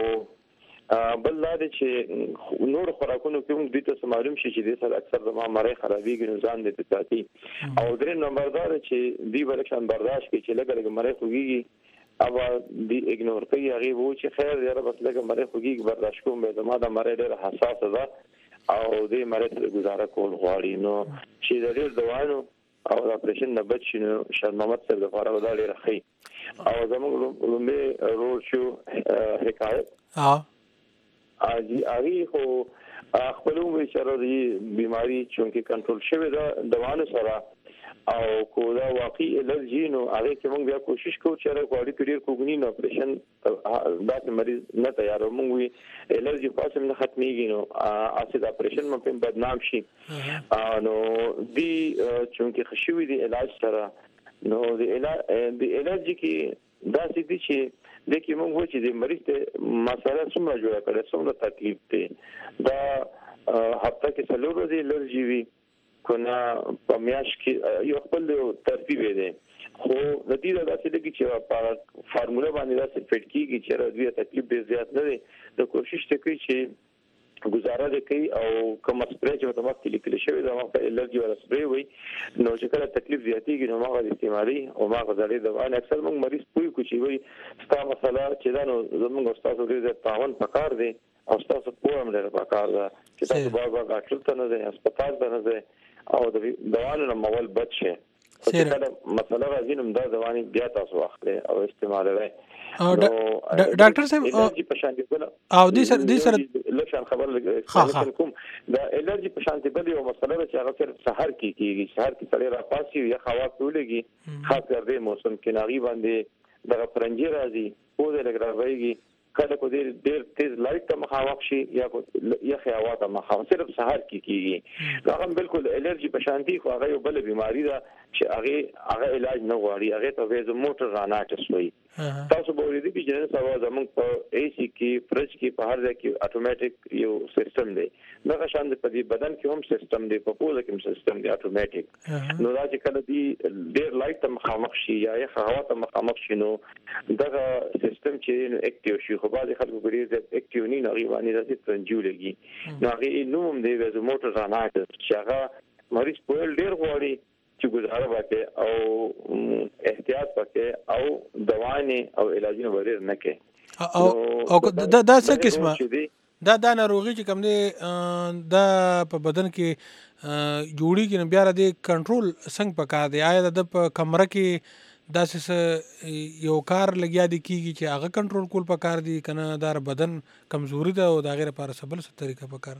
او بل دا دی چې نور خوراکونو کې هم دوی ته معلوم شي چې دې سره اکثر زما مری خرابېږي نو ځان دې ساتي او درې نمبر دا دی چې دوی به لږ برداشت کوي چې لږ لږ مری خوږېږي ابا دی اګنور کوي هغه وو چې خیر یاره بس لږه مری خوږي برداشت کوم به زما د مری ډېر حساس ده او دې مری ته گزاره کول غواړي نو چې د ډېر دوانو او د اپریشن نه بچ شي نو شاه محمد صاحب لپاره دا ډېر ښه او زموږ لومبه رول شو حکایت ها اجي اغي خو خپل عمر سره د بیماری چونکه کنټرول شوی دا دوانو سره او کو دا واقعي الرجي نو هغه کې موږ بیا کوشش کوو چې راغړي کډیر کوګنی نو اپریشن دا مریض نه تیار موږ وی الرجي پاسم نه ختميږي نو اسید اپریشن مې په بدنام شي نو دی چونکه خشوي دی علاج سره نو دی علاج دی الرجي کې دا سيدي چې د کې موږ و چې د مریض ته مسله څومره جوړه کړه څومره تکلیف دی دا هفته کې څلور ورځې الرجي وي کنه په میاش کې یو خپل ترتیب دی خو د دې د داسې لګي چې په فارموله باندې داسې فټ کیږي چې راځي تکلیف به زیات نه دی د کوشش ته کوي چې گزاره دې کوي او کوم سپری چې په وخت لیکل شوی دا په الرجي ولا سپری وي نو چې کله تکلیف زیاتېږي نو هغه استعمالي او هغه ځلې د ان اکثر موږ مریض پوي کوي وي ستا مسله چې دا نو زموږ استاد ډېر تعاون پکار دی او تاسو په هم ډېر پکار ده چې تاسو بار بار ډاکټر ته نه ځئ هسپتال ته نه ځئ او د دوانو نه مول بچ شي چې کله مسله راځي نو دا دواني بیا تاسو واخلئ او استعمالوي او ډاکټر صاحب او دې سره دې سره لشان خبر لګم کوم دا الرجی په شانتي بل یو مسله چې هغه صرف سحر کې کیږي سحر کې سړی راپاسي یا خوا کولېږي خاص کر دې موسم کې ناغي باندې دغه فرنجي راځي په دې لګراويږي کله کو ډیر ډیر تیز لایټ ته مخاوخ شي یا یا خیاوات مخاوخ صرف سحر کې کیږي هغه بالکل الرجی په شانتي خو هغه یو بل بیماری ده چې هغه هغه علاج نه غواړي هغه ته ویزو موټر راناټس وي تاسو به ورته دي چې نن سبا زموږ په اي سي کې فرج کې په هر ځای کې اتوماتیک یو سیستم دی دغه شان د په بدن کې هم سیستم دی په پوزه کې سیستم دی اتوماتیک نو دا چې کله دی ډیر لایټ ته مخامخ شي یا یې هوا ته مخامخ شي نو دغه سیستم چې اکټیو شي خو بعض خلکو ګوري چې اکټیو نه نغي باندې د ترنجو لګي نو هغه نوم دی ویزو موټر راناټس چې هغه مریض په ډیر غوړي چې گزاره وکړي او احتیاط وکړي او دواونه او علاجونه وریر نه کوي او او دا دا څه قسمه دا دا ناروغي چې کوم دی دا په بدن کې جوړي کې بیا د کنټرول څنګه پکار دی آیا د کمره کې داسې یو کار لګیا دی کیږي چې هغه کنټرول کول پکار دی کنه دا بدن کمزوري ده او دا غیر لپاره سبل څه طریقه پکار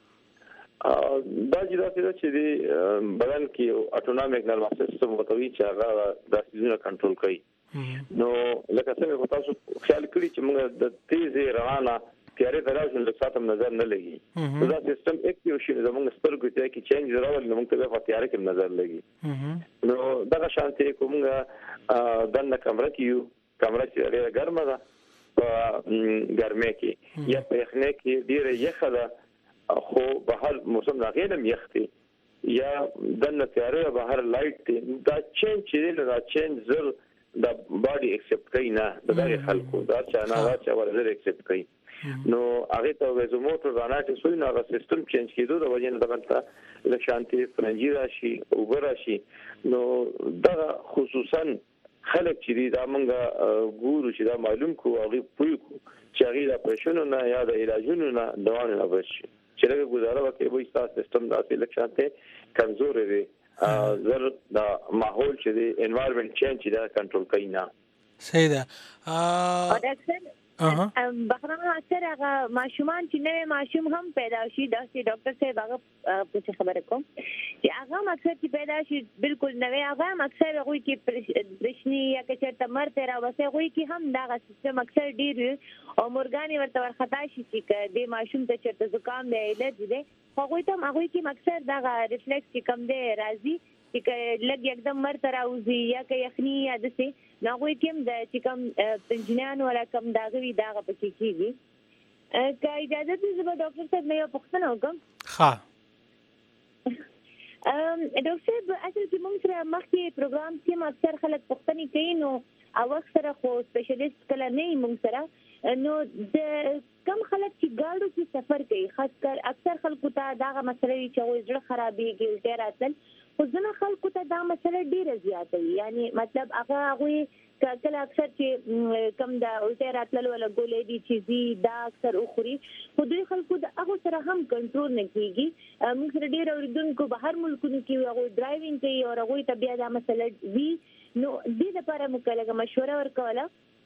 دا چې دا چې دی بدن کې اټونومیک نرvous سیستم وتوي چې هغه د سيزونو کنټرول کوي نو لکه څنګه تاسو خیال کړی چې موږ د تیزه روانه تیارې درازو لکه ساتم نظر نه لګي دا سیستم اکټیو شي زموږ سترګو ته کې چینج راول نو موږ ته په تیارې کې نظر لګي نو دا شانتي کومه دنه کمره کې یو کمره چې ډیره ګرمه ده په ګرمه کې یا په یخنه کې ډیره یخه ده خو به هر موسم نه غیرم یختي یا دنه تیارې به هر لایټ دا چینج چې دا چینج زر د باډي ایکسپټ کوي نه د دغه خلکو دا چې نه راځي ورزر ایکسپټ کوي نو هغه ته ویزو موټر راناټس وي نو هغه سیستم چینج کیدو د وجه نه دغه د شانتي فرنجي راشي او براشي نو دا خصوصا خلک چې دا مونږه ګورو چې دا معلوم کو هغه پوي کو چې هغه د پېښونو نه یا د علاجونو نه دوانه نه بشي چې لږه گزاره وکړي وایي تاسو سیستم داسې لکشانته کمزور دی زر د ماحول چې دی انوایرنمنت چینج دا کنټرول کوي نه صحیح ده بخرام اکثر هغه ماشومان چې نوې ماشوم هم پیدا شي دا چې ډاکټر صاحب هغه په خبره کوم چې هغه اکثر چې پیدا شي بالکل نوې هغه اکثر هغه کې پرشنی یا چې تمر تیرا وسه هغه کې هم دا سیستم اکثر ډیر او مورګانی ورته ورختا شي چې د ماشوم ته چرته زکام دی الرجی دی هغه ته هغه کې اکثر دا ریفلیکس چې کم دی راځي چې لګ یکدم مرته راوځي یا که یخني یا دسه ناغوي کوم د چې کوم پنځنیان ولا کوم داغوي داغه پکې کیږي که اجازه دې زما ډاکټر صاحب مې پوښتنه وکم ها ام ډاکټر صاحب اصل کې موږ سره مخکې پروګرام کې اکثر خلک پوښتنه کوي نو او اکثر خو سپیشلیست کله نه موږ سره نو د کم خلک چې ګاډو کې سفر کوي خاص کر اکثر خلکو ته داغه مسله وي چې وزړه خرابېږي الټه راتل خو ځنه خلکو ته دا مسله ډیره زیاته وي یعنی مطلب هغه هغه کله اکثر چې کم دا الټه راتل ولا ګولې دي چې زی دا اکثر اخري خو دوی خلکو د هغه سره هم کنټرول نه کیږي موږ سره ډیر اوریدونکو بهر ملکونو کې هغه ډرایوینګ کوي او هغه ته بیا دا مسله وي نو دې لپاره موږ کله مشوره ورکوله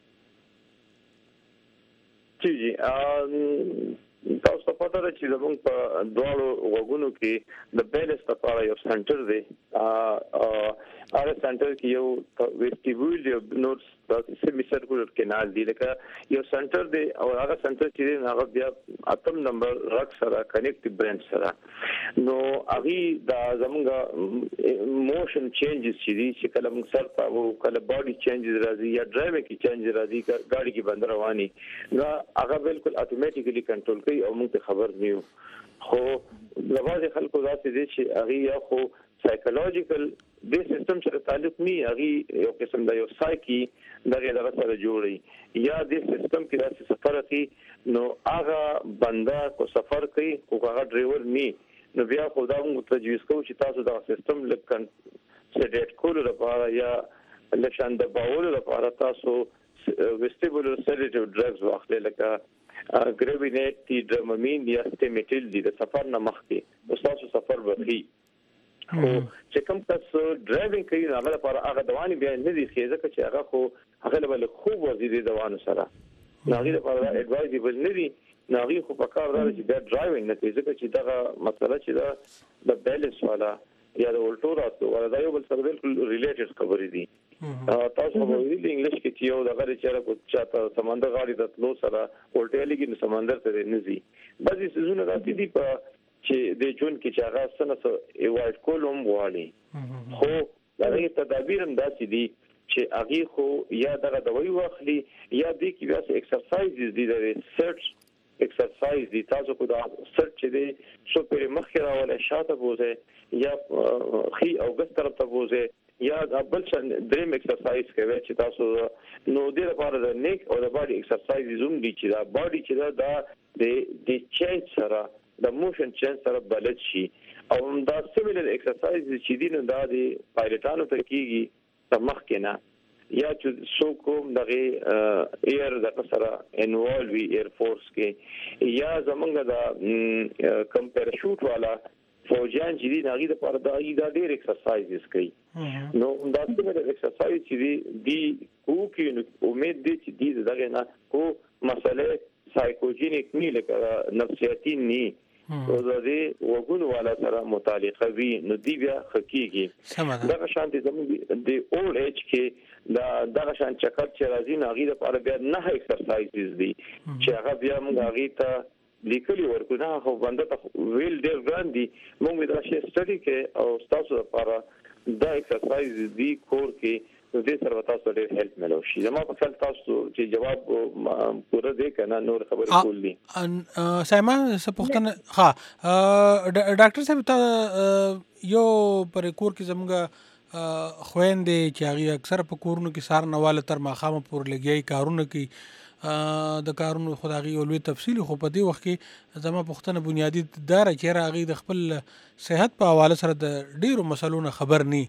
جی جی تاسو په پاتره چې زموږ په دوالو وګونو کې د بیلنس لپاره یو سنټر دی ا هغه سنټر کې یو ویسټیبول یو نوټس د سیمي سرکولر کینال دی لکه یو سنټر دی او هغه سنټر چې هغه بیا اتم نمبر رک سره کنیکټ برین سره نو هغه د زموږ موشن چینجز چې دي چې کله موږ سر په کله باډي چینجز راځي یا ډرایوینګ کې چینج راځي ګاډي کې بند رواني نو هغه بالکل اتوماتیکلی کنټرول کوي او موږ ته خبر نیو خو لوازم خلکو ذاتي دي چې هغه یا خو سایکولوژیکل د سیستم سره تعلق نه هغه یو قسم د یو سایکی دغه دغه سره جوړي یا د سیستم کې د سفر کوي نو هغه بندا کو سفر کوي خو هغه ډرایور نه نو بیا خو دا موږ تجویز کوو چې تاسو دا سیستم لکه سیډیټ کول لپاره یا لشان د باور لپاره تاسو ویسټیبولر سیډیټیو ډرګز واخلئ لکه ګریوینیټ تی ډرمامین یا سټیمیټیل دي د سفر نه مخکې تاسو سفر وکړي خو چې کوم تاسو ډرایوینګ کوي هغه لپاره هغه دواني بیا نه دي خېزه چې هغه خو هغه له خوب وزیدي دوانو سره هغه لپاره اډوایزبل نه دي ناغي خو په کار دا چې دا ډرایوینګ نه کوي ځکه چې دا مسله چې دا د بیلنس والا یا د ولټو راتو ولا دا یو بل سره بالکل ریلیټډ خبرې دي تاسو په انګلیش کې چې یو دغه چې کو چاته سمندر غاړي د تلو سره ولټه لګي نو سمندر ته نه ځي بعضي سيزونه راځي دي په چې د جون کې چې هغه سنه ایوایډ کولم غواړي خو دا غي تدابیر هم داسې دي چې هغه خو یا دغه دوی واخلي یا د کې بیا ایکسرسایز دي د ریسرچ ایکسرسایز دي تاسو کو دا سرچ دي څو پر مخه راول شاته بوزه یا خي او ګس طرف ته بوزه یا بل څه دریم ایکسرسایز کوي چې تاسو نو د لپاره د نیک او د باډي ایکسرسایز زوم دي چې دا باډي چې دا د د چینج سره د موشن چینج سره بلد شي او دا سیمیلر ایکسرسایز چې دي نو دا د پایلټانو ته کیږي تمخ کنا یا چې سو کوم دغه ایر د سره انوالوي ایر فورس کې یا زمونږ د کمپیرشوټ والا فوجان چې دي ناغي د پر دا ای دا ډیر ایکسرسایزز کوي نو دا سیمیلر ایکسرسایز چې دي دی کو کې امید دي چې دي دغه نه کو مسله سایکوجینیک نه لکه نفسیاتی نه او د دې وګونو والا سره متعلقه وي نو دی بیا حقيقي دا شانتي زموږ د اول ایج کې دا دا شان چکر چې راځي ناغي د لپاره بیا نه ایکسرسایزز دي چې هغه بیا موږ هغه ته لیکلي ورکو نه خو باندې ته ویل ډیر ګراندي موږ دا شی سټډي کې او تاسو لپاره دا ایکسرسایز دی کور کې نو دې سره تاسو ډېر هیلپ ملو شي زما په خپل تاسو چې جواب پوره دی کنه نور خبرې کول دي سایما سپوښتنه ها ډاکټر صاحب ته یو پر کور کې زموږه خويندې چې هغه اکثر په کورونو کې سار نواله تر ماخامه پور لګي کارونه کوي د کارونو خدایي او لوی تفصیل خو په دې وخت کې زما پوښتنه بنیادی دار چې راغی د خپل صحت په حواله سره د ډیرو مسلونو خبر ني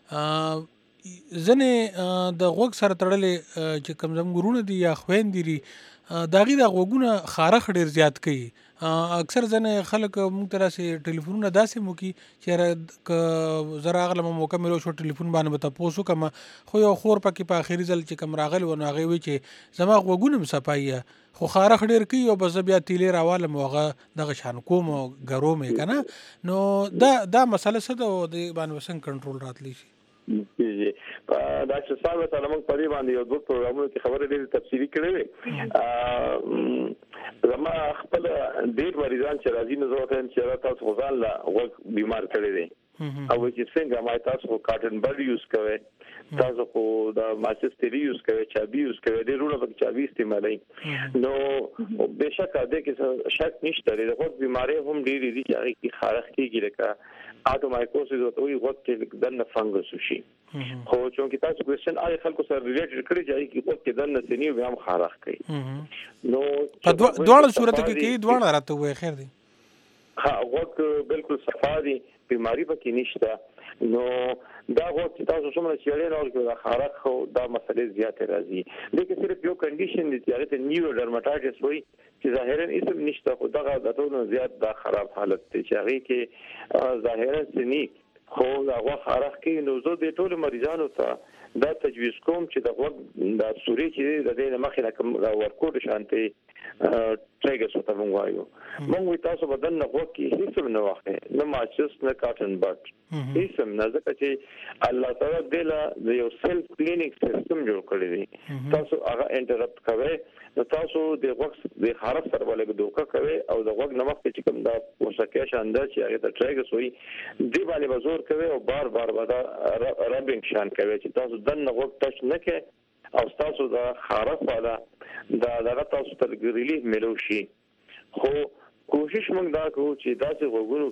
ځنه د غوږ سره تړلې چې کم زم ګورونه دي یا خويندې دي داغي د غوګونه خارخ ډیر زیات کوي اکثر ځنه خلک موږ تر سه ټلیفونونه داسې مو کی چې زرا غلمه موقع ملو شو ټلیفون باندې به تاسو کوم خو یو خور پکې په اخیری ځل چې کم راغلی و نو هغه وی چې زما غوګونه مصپایه خو خارخ ډیر کوي او بس بیا تیلې راواله موغه دغه شان کوم ګرو مې کنه نو دا دا مسله څه ده د باندې وسنګ کنټرول راتلی شي جی ډاکټر صاحب سره موږ په دې باندې یو دوه پروګرامونو کې خبرې ډېرې تفصیلي کړې وې زما خپل ډېر مریضان چې راځي نو زه وایم چې تاسو غوښتل لا وګ بیمار کړی دی او چې څنګه ما تاسو کاټن بډ یوز کوي تاسو خو دا ماچستری یوز کوي چابي یوز کوي ډېر ورو په چابي استعمالوي نو بهشکه دا کې شک نشته د وګ بیماری هم ډېرې دي چې هغه کې خارخ کېږي لکه اټومایکوسیس او وی وخت کې دنه فنګس شي خو چې تاسو کوېشن آی خلکو سره ریلیټډ کړی چې کې وخت کې دنه سنی بیا هم خارخ کوي نو په دوه صورت کې کې دوه راته وای خیر دی ها وخت بالکل صفا دي بیماری پکې نشته نو دا وخت تاسو څومره چې لري نو خارخ خو دا مسلې زیات راځي لکه صرف یو کنډیشن دي چې هغه ته نیورو ډرماټایټس وایي چې ظاهرا اسم نشته خو دغه د ټولو زیات دا خراب حالت دی چې هغه کې ظاهرا سني خو هغه خارخ کې نو زه د ټولو مریضانو ته دا تجویز کوم چې د وګ د سوري چې د دې مخې نه کوم ورکوټ شانتي ټریګرز وته مونږ وایو مونږ تاسو بدن نه وګ کې هیڅ نه واخې نه ماچس نه کاټن بټ هیڅ نه ځکه چې الله تعالی دله یو سیلف کلینینګ سیستم جوړ کړی دی تاسو هغه انټرپټ کوي نو تاسو د وګ د خارق سره ولګ دوکا کوي او د وګ نمک چې کوم دا وسکه شاندار چې هغه ته ټریګرز وي دی باندې بزور کوي او بار بار ودا ربینګ شان کوي چې تاسو دنه وګ ټچ نه کې او تاسو دا خارق والا دا دغه تاسو ته ریلیف ملو شي خو کوشش موږ دا کوو چې داسې وګورو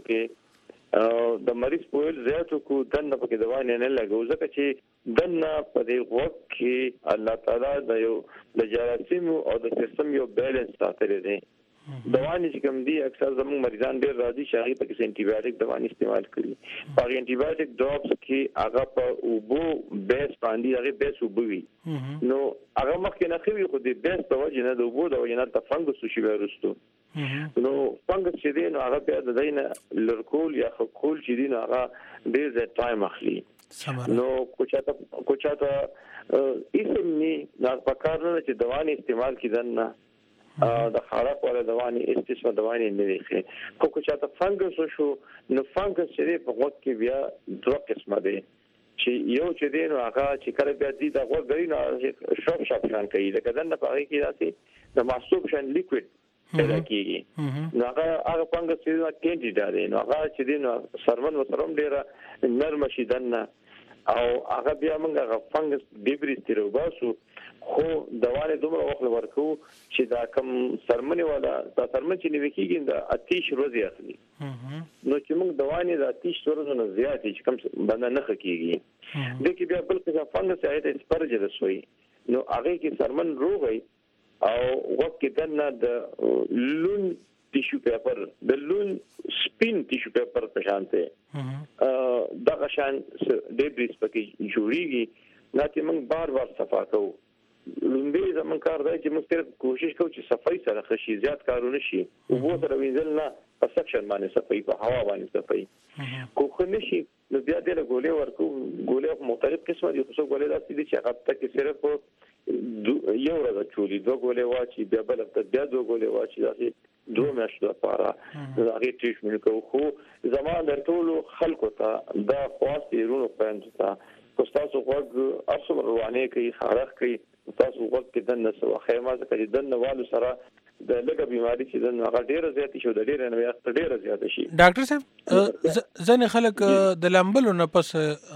کې د مریض په ول زیاتو کو دنه په کې دوا نه لګو ځکه چې دنه په دې وخت کې الله تعالی د یو د جراثیم او د سیستم یو بیلنس ساتلی دی دوانې چې کوم دي اکثر زموږ مریضان ډېر راځي چې هغه په انټي بایوټیک دوانې استعمال کړي په انټي بایوټیک ډراپس کې هغه په اوبو بیس باندې هغه بیس وبوي نو هغه مخکې نه خوي خو د بیس په وجه نه د اوبو د وجه نه د فنګس شي ورستو نو فنګس چې دی نو هغه په دینه لرکول یا خول چې دی نو هغه ډېر ز ټایم اخلي نو کوچاته کوچاته اسم ني نه پکار نه چې دوانې استعمال کیدن نه د خارق ولا دواني استثمار دواني نه لري خو که چاته فنګس شو نو فنګس چې په وخت کې بیا دوه قسمه دي چې یو چې دین هغه چې کله بیا دي د غوړ نه شاپ شاپ شان کوي لکه دنه په هغه کې راسي د معصوب شان لیکوید پیدا کیږي نو هغه هغه فنګس چې کینډیډا دی نو هغه چې دین سرمن وسرم ډیره نرم شي دنه او هغه بیا موږ هغه فنګس ډیبري ستیرو باسو خو دوانه دومره وخت ورکو چې دا کم سرمنې ولا دا سرمن چې نیو کېږي دا اتیش ورځې اخلي نو چې موږ دوانه د اتیش ورځې نه زیات چې کم باندې نه خکېږي د کې بیا بل څه فنګس ایت سپرجلس وي نو هغه کې سرمن روغي او وخت کې دنه د لون ټیشو پیپر د لون سپین ټیشو پیپر په شانته دا غشان ډیبریز پکې جوړیږي نه چې موږ بار بار صفا کوو لومبي زمون کار دی چې موږ تر کوشش کوو چې صفای سره خشي زیات کارونه شي او وو سره وینځل نه په سکشن باندې صفای په هوا باندې صفای کو خو نشي نو بیا د ګولې ورکو ګولې مختلف قسمه دي خو څو ګولې داسې دي چې هغه تک صرف یو ورځ چولي دوه ګولې واچي بیا بل ته بیا دوه ګولې واچي داسې دوه میاشتې لپاره هغه ټریټمنټ کوو خو زموږ د ټولو خلکو ته دا خاصې رونو پېند ته تاسو وګ اصل روانه کوي خارخ کوي تاسو وګ کې دنه سو خیمه ځکه دنه والو سره د لګه بيماري چې دنه هغه ډیره زیات شي د ډیره نه وخت ډیره زیات شي ډاکټر صاحب ځنه خلک د لامبلو نه پس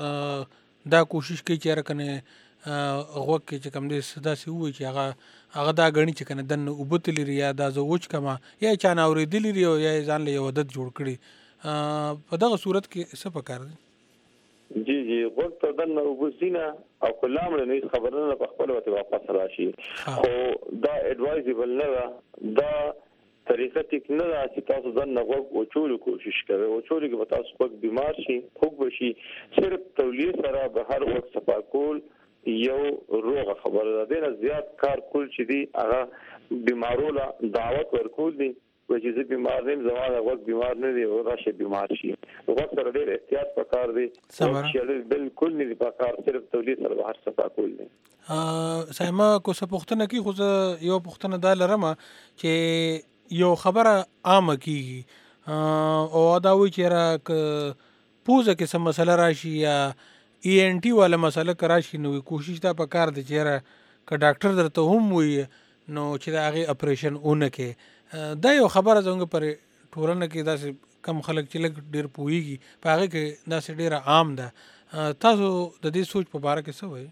دا کوشش کوي چې راکنه غوږ کې چې کوم دې صدا سي وي چې هغه هغه دا غني چې کنه دنه وبتل لري یا دا زوج کما یا چا نه اورېدل لري او یا ځان له عادت جوړ کړي په دغه صورت کې څه پکار دي جی جی غوږ ته دنه وبسینه او کلام نه خبرونه په خپل وخت واپس راشي خو دا اډوایزبل نه دا طریقه ټیک نه ده چې تاسو دنه غوږ او چول کوشش کوئ او چول کې تاسو پک بیمار شي خوب شي صرف تولیه سره به هر وخت صفا کول یو روغه خبره ده نه زیات کار کول چې دی هغه بیمارو له دعوت ورکول دي چې زه بیمار نیم زموږ وخت بیمار نه دی او راشه بیمار شي وخت سره ډېر احتیاط پکار دی چې بالکل نه پکار صرف تولید سره هر څه پکول دي ا سایما کو څه پښتنه کی خو یو پښتنه دا لرمه چې یو خبره عامه کیږي او دا وی چې را پوزه کې سم مسله راشي یا ای ان ټي والا مسله کراشي نو کوشش دا پکار دی چې را ک ډاکټر درته هم وي نو چې دا هغه اپریشن اونکه دا یو خبره څنګه پر ټورنه کې داسې کم خلک چې لګ ډیر پويږي په هغه کې داسې ډیر عام ده تاسو د دې سوچ په اړه کې څه وایي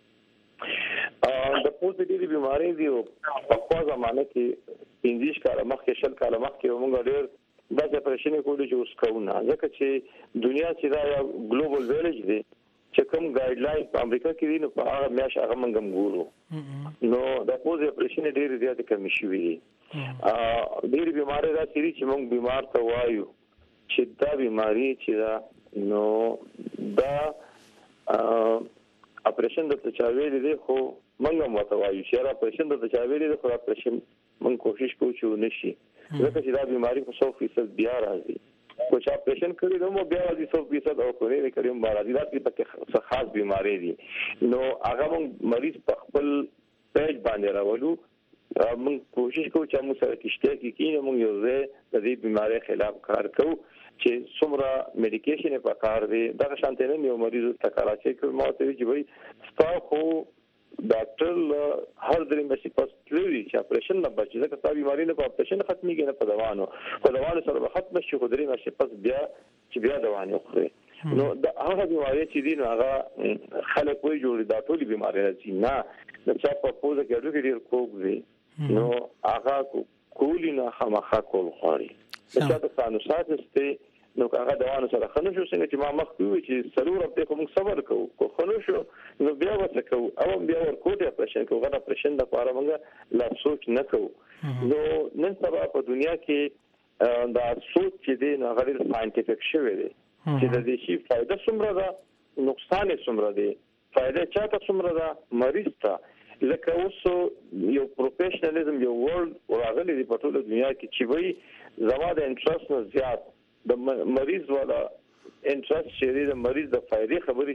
د پوزې ډېری بیماری دی په خوا زمانه کې پنځه کاله مخکې شل کاله مخکې موږ ډېر دا اپریشن کولو چې اوس کوو نه ځکه چې دنیا چې دا ګلوبل ویلیج دی چې کوم ګایډ لاین په امریکا کې دي نو په هغه میاش هغه منګم ګورو نو د پوزې اپریشن ډېر زیات کمی شوی دي ا ډېر بیماری دا چې موږ بیمار ته وایو چې دا بیماری چې دا نو دا اپریشن د تچاویل دي خو موږ هم وته وایو چې را اپریشن د تچاویل دي خو اپریشن موږ کوشش کوو چې نشي ځکه چې دا بیماری په سو فیصد بیا راځي کو چې اپریشن کړی نو بیا راځي سو فیصد او کوي کړي هم راځي دا چې په خاص بیماری دي نو هغه موږ مریض په خپل پیج باندې راولو موږ کوشش کوو چې موږ سره کېشته کې کینې موږ یو ځای د دې بیماری خلاف کار کوو چې څومره میډیکیشن په کار دی دا شانته نه یو مریض تکرار چې کوم ماته چې وای ستا خو ډاکټر هر درې مې پس لري چې اپریشن نه بچي ځکه تا بیماری نه په اپریشن ختميږي نه په دوانو په دوانو سره ختم شي خو درې مې پس بیا چې بیا دوانو خوري نو دا هغه بیماری چې دي نو هغه خلک وایي جوړ دا ټول بیماری راځي نه د چا په پوزه کې ډېر ډېر کوګ نو هغه کولینا خامخا کول خوري چې دا سانوسات است نو هغه دوانو سره خنو شو څنګه چې ما مخکې چې سرور په کوم صبر کوو کو خنو شو نو بیا وڅ کوو او بیا ورکوټه اپریشن کوو غدا اپریشن د لپاره موږ لا سوچ نه کوو نو نن سبا په دنیا کې دا سوچ چې دی نو غیر ساينټیفیک شوی دی چې د دې شي فائدہ څومره ده نقصان څومره دی فائدہ چاته څومره ده مریض ته لکه اوس یو پروفیشنالیزم یو ورلد راغلی دی په ټول دنیا کې چې وایي زما د انټرست نه زیات د مریض والا انټرست شری د مریض د فائدې خبرې کې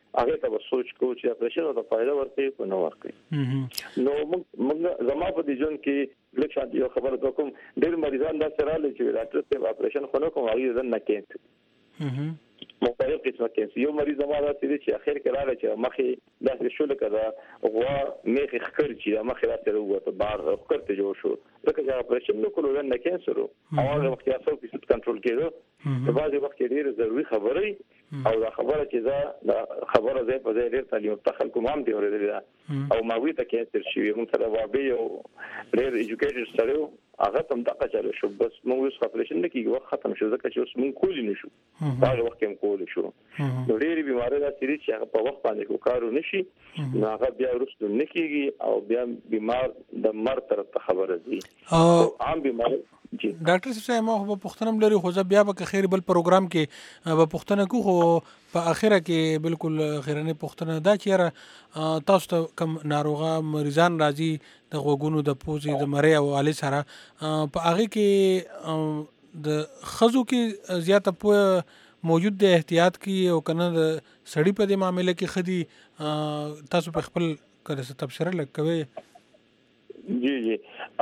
هغه ته سوچ کوو چې اپریشن ته فائدہ ورکړي کو نه ورکړي. نو موږ زما په دې ژوند کې لکه شانتي یو خبره کوم ډېر مریضان دا سره لې چې ډاکټر ته اپریشن خو نه کوم هغه ځن نه کېږي. مختلف قسمه کېږي. یو مریض زما دا چې اخر کې راغی چې مخې داسې شو لکه دا غوا میخ خکر چې مخې راته وروته بار خکر ته جوړ شو لکه چې اپریشن نو کولو نه کېنسر او هغه وخت یې اصل کې کنټرول کېدو. په بعضي وخت کې ډېر ضروري خبرې او دا خبره چې دا خبره زه په ځای ډېر تعلیم تخل کوم هم دی ورته او ما وی ته کېنسر شي موږ سره وابي او ډېر ایجوکیټډ سره هغه تم دغه چلو شو بس موږ اوس اپریشن نه کیږي وخت ختم شو ځکه چې اوس موږ کولی نشو دا وخت کې کولی شو. نو ډېری بیماری دا سری چې هغه په وخت باندې کو کارو نشي نو هغه بیا ورسته نه کیږي او بیا بیمار د مرګ طرف ته خبره دي او عام بیماری. ډاکټر صاحب ما خو پښتنم لري خو بیا به خیر بل پروګرام کې به پښتنه کو خو په اخره کې بالکل خیرنه پښتنه دا چیرې تاسو ته کم ناروغه مریضان راځي د غوګونو د پوزې د مری او علي سره په هغه کې د خزو کې زیاته په موجود د احتیاط کې او کنه د سړی په دې معاملې کې خدي تاسو په خپل کړه تبصره لکوي. جی جی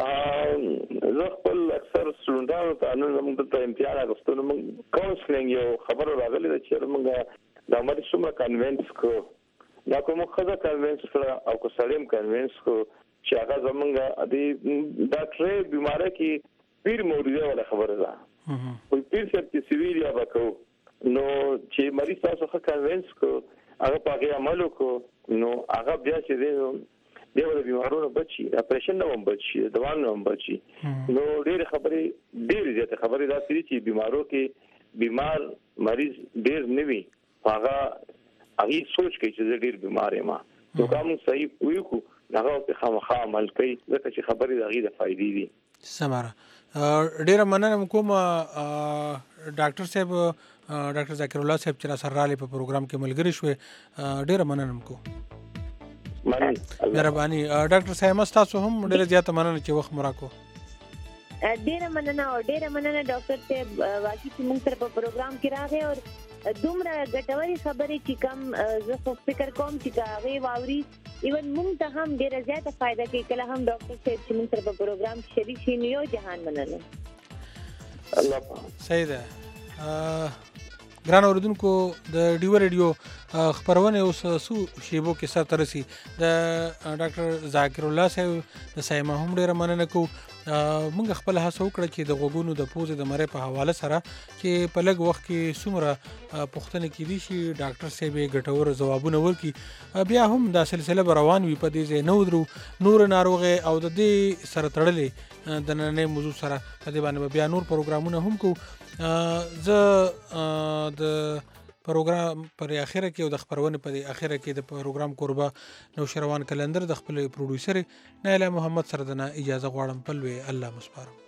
زه خپل اکثر سټوډنټانو ته نن موږ ته امتحان اغوستلو موږ کاونسلینګ یو خبره راغلی ده چې موږ د امر څومره کنوینس کو دا کوم خزه کنوینس کړه او کو سړیم کنوینس کو چې هغه زمونږ د دا ټری بیماری کې پیر موریده ولا خبره ده او پیر چې سیویلیا وکاو نو چې مریض تاسو ښه کنوینس کو هغه په عمل کو نو هغه بیا چې دی دیو د بیمارونو بچي اپریشن نه هم بچي دوام نه هم بچي. نو ډېر خبرې ډېر زیاته خبرې دا سړي چې بیمارو کې بیمار مریض ډېر نه وي هغه هغه سوچ کوي چې ډېر بیمار یم نو کوم صحیح وي کو هغه په خامخا عمل کوي ځکه چې خبرې د غیر فائدې دي. سماره ډېر مننه کوم ډاکټر صاحب ډاکټر ذکر الله صاحب چې سره رالی په پروګرام کې ملګری شوې ډېر مننه کوم. مهرباني ډاکټر صاحب تاسو هم ډېر زیات مننه چې وخت مراکو. ډېر مننه او ډېر مننه ډاکټر صاحب واقعي چې موږ سره په پروګرام کې راغی او دومره ګټوري خبرې چې کم زه خو فکر کوم چې هغه واوري ایون موږ ته هم ډېر زیات فائدہ کوي کله هم ډاکټر صاحب چې موږ سره په پروګرام کې شریک شي نو جهان مننه. الله صحیح ده. ګران اوردونکو د ډیو ریډیو خبرونه اوس سو شیبو کې سره ترسي د ډاکټر ذاکر الله صاحب د سایما هم ډیره مننه کو. موږ خپل هڅه وکړه چې د غوګونو د پوزې د مری په حواله سره چې په لږ وخت کې څومره پوښتنه کیدي شي ډاکټر صاحب ګټور ځوابونه ورکړي. بیا هم دا سلسله روان وي په دې ځای نو درو نور ناروغه او د دې سره تړلې د نننې موضوع سره په دې باندې بیا نور پروګرامونه هم کو. زه د پروګرام پر اخره کې او د خبرونه پر اخره کې د پروګرام قربا نو شروان کلندر د خپل پروډوسر نایله محمد سردنا اجازه غواړم په لوی الله مسپارم.